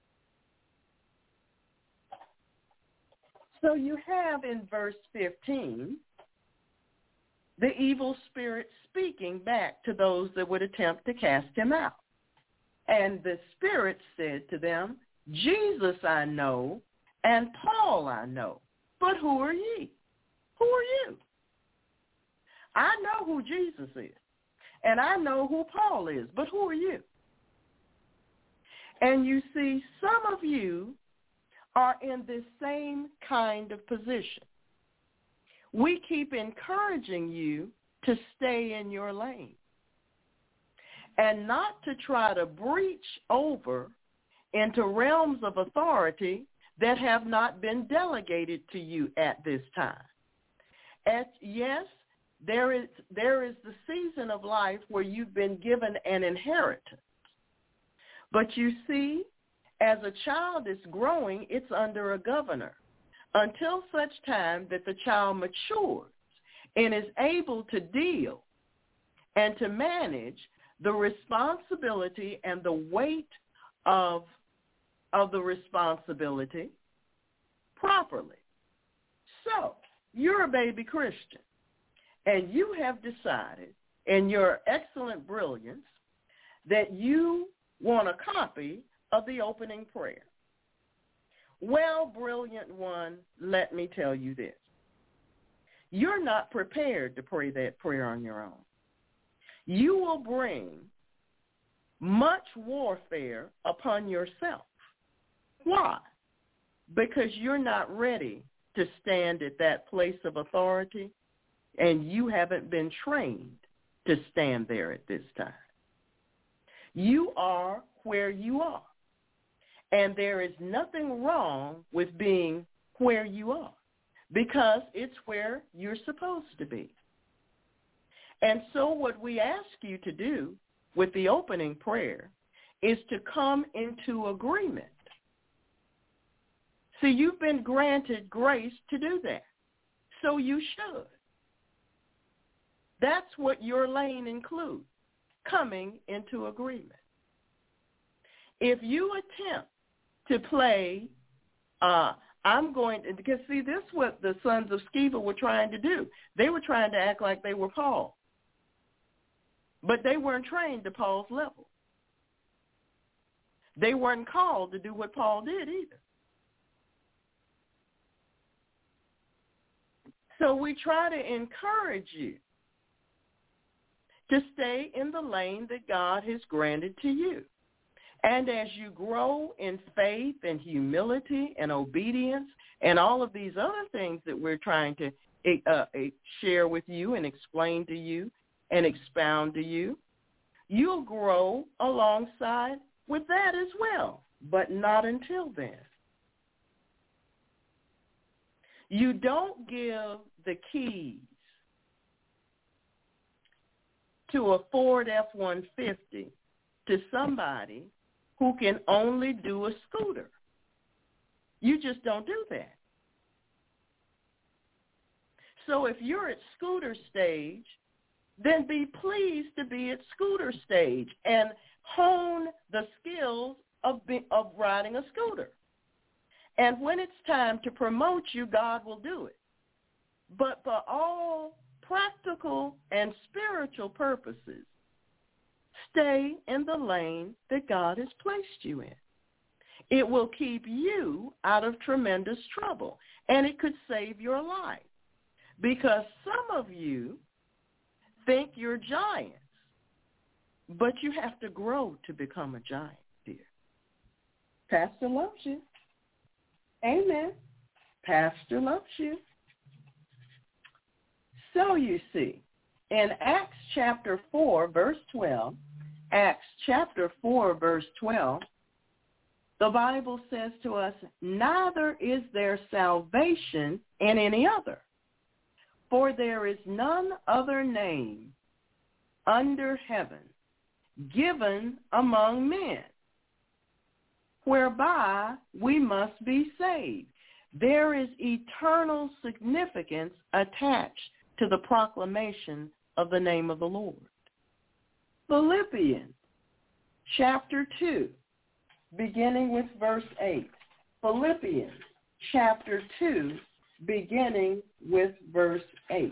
So you have in verse 15 the evil spirit speaking back to those that would attempt to cast him out. And the spirit said to them, Jesus I know, and Paul I know, but who are ye? Who are you? I know who Jesus is, and I know who Paul is, but who are you? And you see, some of you are in this same kind of position. We keep encouraging you to stay in your lane and not to try to breach over into realms of authority that have not been delegated to you at this time. Yes, there is the season of life where you've been given an inheritance. But you see, as a child is growing, it's under a governor until such time that the child matures and is able to deal and to manage the responsibility and the weight of the responsibility properly. So you're a baby Christian, and you have decided in your excellent brilliance that you want a copy of the opening prayer. Well, brilliant one, let me tell you this. You're not prepared to pray that prayer on your own. You will bring much warfare upon yourself. Why? Because you're not ready to stand at that place of authority, and you haven't been trained to stand there at this time. You are where you are, and there is nothing wrong with being where you are because it's where you're supposed to be. And so what we ask you to do with the opening prayer is to come into agreement. See, you've been granted grace to do that, so you should. That's what your lane includes, coming into agreement. If you attempt to play, because see, this is what the sons of Sceva were trying to do. They were trying to act like they were Paul, but they weren't trained to Paul's level. They weren't called to do what Paul did either. So we try to encourage you to stay in the lane that God has granted to you. And as you grow in faith and humility and obedience and all of these other things that we're trying to share with you and explain to you and expound to you, you'll grow alongside with that as well, but not until then. You don't give the keys to a Ford F-150 to somebody who can only do a scooter. You just don't do that. So if you're at scooter stage, then be pleased to be at scooter stage and hone the skills of riding a scooter. And when it's time to promote you, God will do it. But for all practical and spiritual purposes, stay in the lane that God has placed you in. It will keep you out of tremendous trouble, and it could save your life. Because some of you think you're giants, but you have to grow to become a giant, dear. Pastor loves you. Amen. Pastor loves you. So you see, in Acts chapter 4, verse 12, the Bible says to us, neither is there salvation in any other, for there is none other name under heaven given among men, whereby we must be saved. There is eternal significance attached to the proclamation of the name of the Lord. Philippians chapter 2, beginning with verse 8. Philippians chapter 2, beginning with verse 8.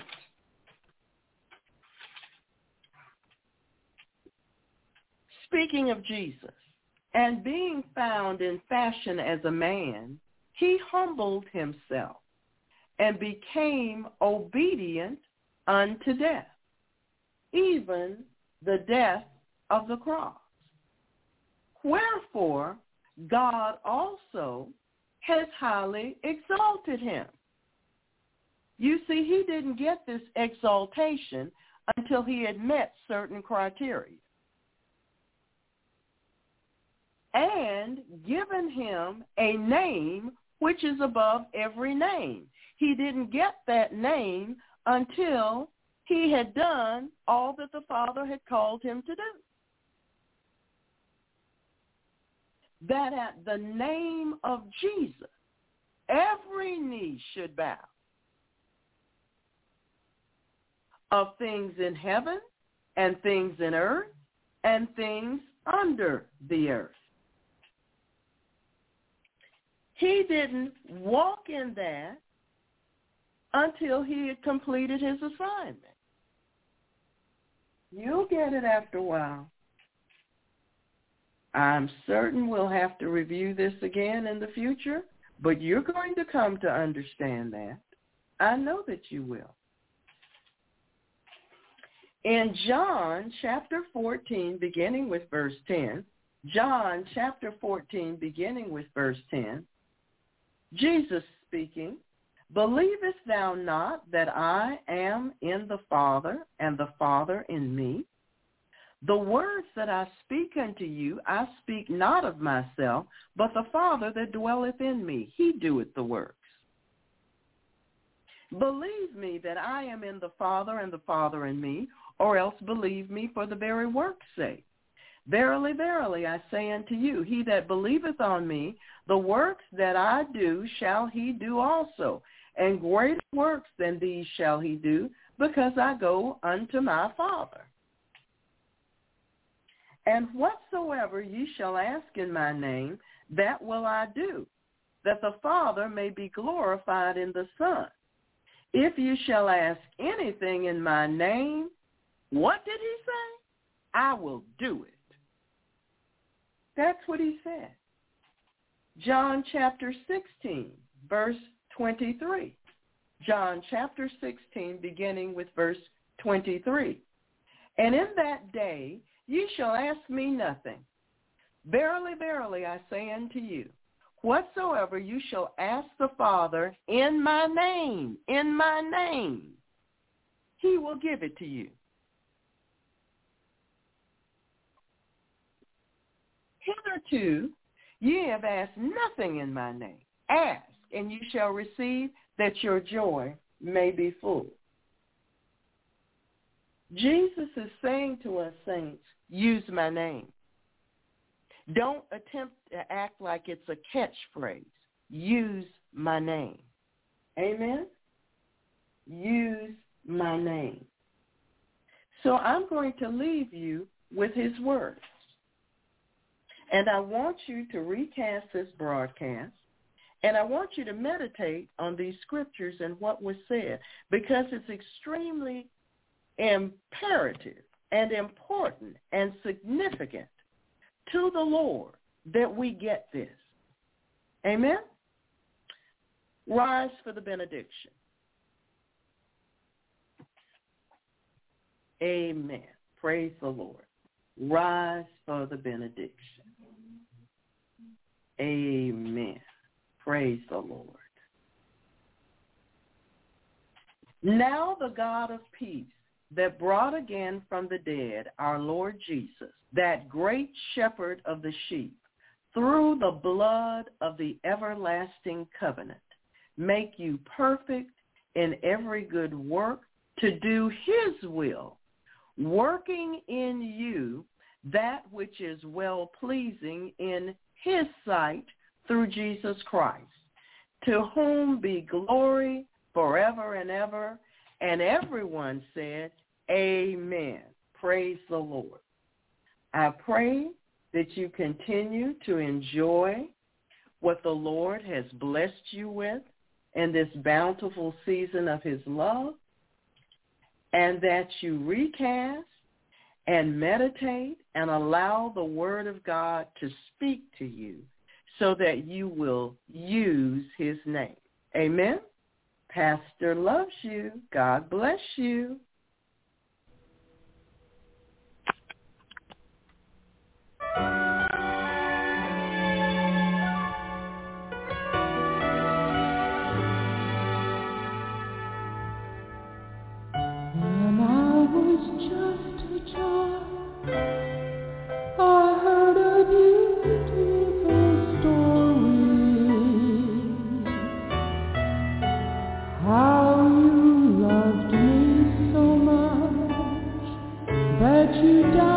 Speaking of Jesus, and being found in fashion as a man, he humbled himself and became obedient unto death, even the death of the cross. Wherefore God also has highly exalted him. You see, he didn't get this exaltation until he had met certain criteria. And given him a name which is above every name. He didn't get that name until he had done all that the Father had called him to do. That at the name of Jesus, every knee should bow, of things in heaven and things in earth and things under the earth. He didn't walk in that until he had completed his assignment. You'll get it after a while. I'm certain we'll have to review this again in the future, but you're going to come to understand that. I know that you will. In John chapter 14, beginning with verse 10, John chapter 14, beginning with verse 10, Jesus speaking, believest thou not that I am in the Father, and the Father in me? The words that I speak unto you, I speak not of myself, but the Father that dwelleth in me, he doeth the works. Believe me that I am in the Father, and the Father in me, or else believe me for the very work's sake. Verily, verily, I say unto you, he that believeth on me, the works that I do shall he do also, and greater works than these shall he do, because I go unto my Father. And whatsoever ye shall ask in my name, that will I do, that the Father may be glorified in the Son. If you shall ask anything in my name, what did he say? I will do it. That's what he said. John chapter 16, verse 23. John chapter 16, beginning with verse 23. And in that day ye shall ask me nothing. Verily, verily, I say unto you, whatsoever you shall ask the Father in my name, he will give it to you. Hitherto ye have asked nothing in my name. Ask, and you shall receive, that your joy may be full. Jesus is saying to us, saints, use my name. Don't attempt to act like it's a catchphrase. Use my name. Amen? Use my name. So I'm going to leave you with his words. And I want you to recast this broadcast, and I want you to meditate on these scriptures and what was said, because it's extremely imperative and important and significant to the Lord that we get this. Amen? Rise for the benediction. Amen. Praise the Lord. Rise for the benediction. Amen. Praise the Lord. Now the God of peace, that brought again from the dead our Lord Jesus, that great shepherd of the sheep, through the blood of the everlasting covenant, make you perfect in every good work to do his will, working in you that which is well-pleasing in his sight through Jesus Christ, to whom be glory forever and ever. And everyone said, amen. Praise the Lord. I pray that you continue to enjoy what the Lord has blessed you with in this bountiful season of his love, and that you recast and meditate and allow the word of God to speak to you so that you will use his name. Amen. Pastor loves you. God bless you. When I was just a child, I heard a beautiful story, how you loved me so much that you died.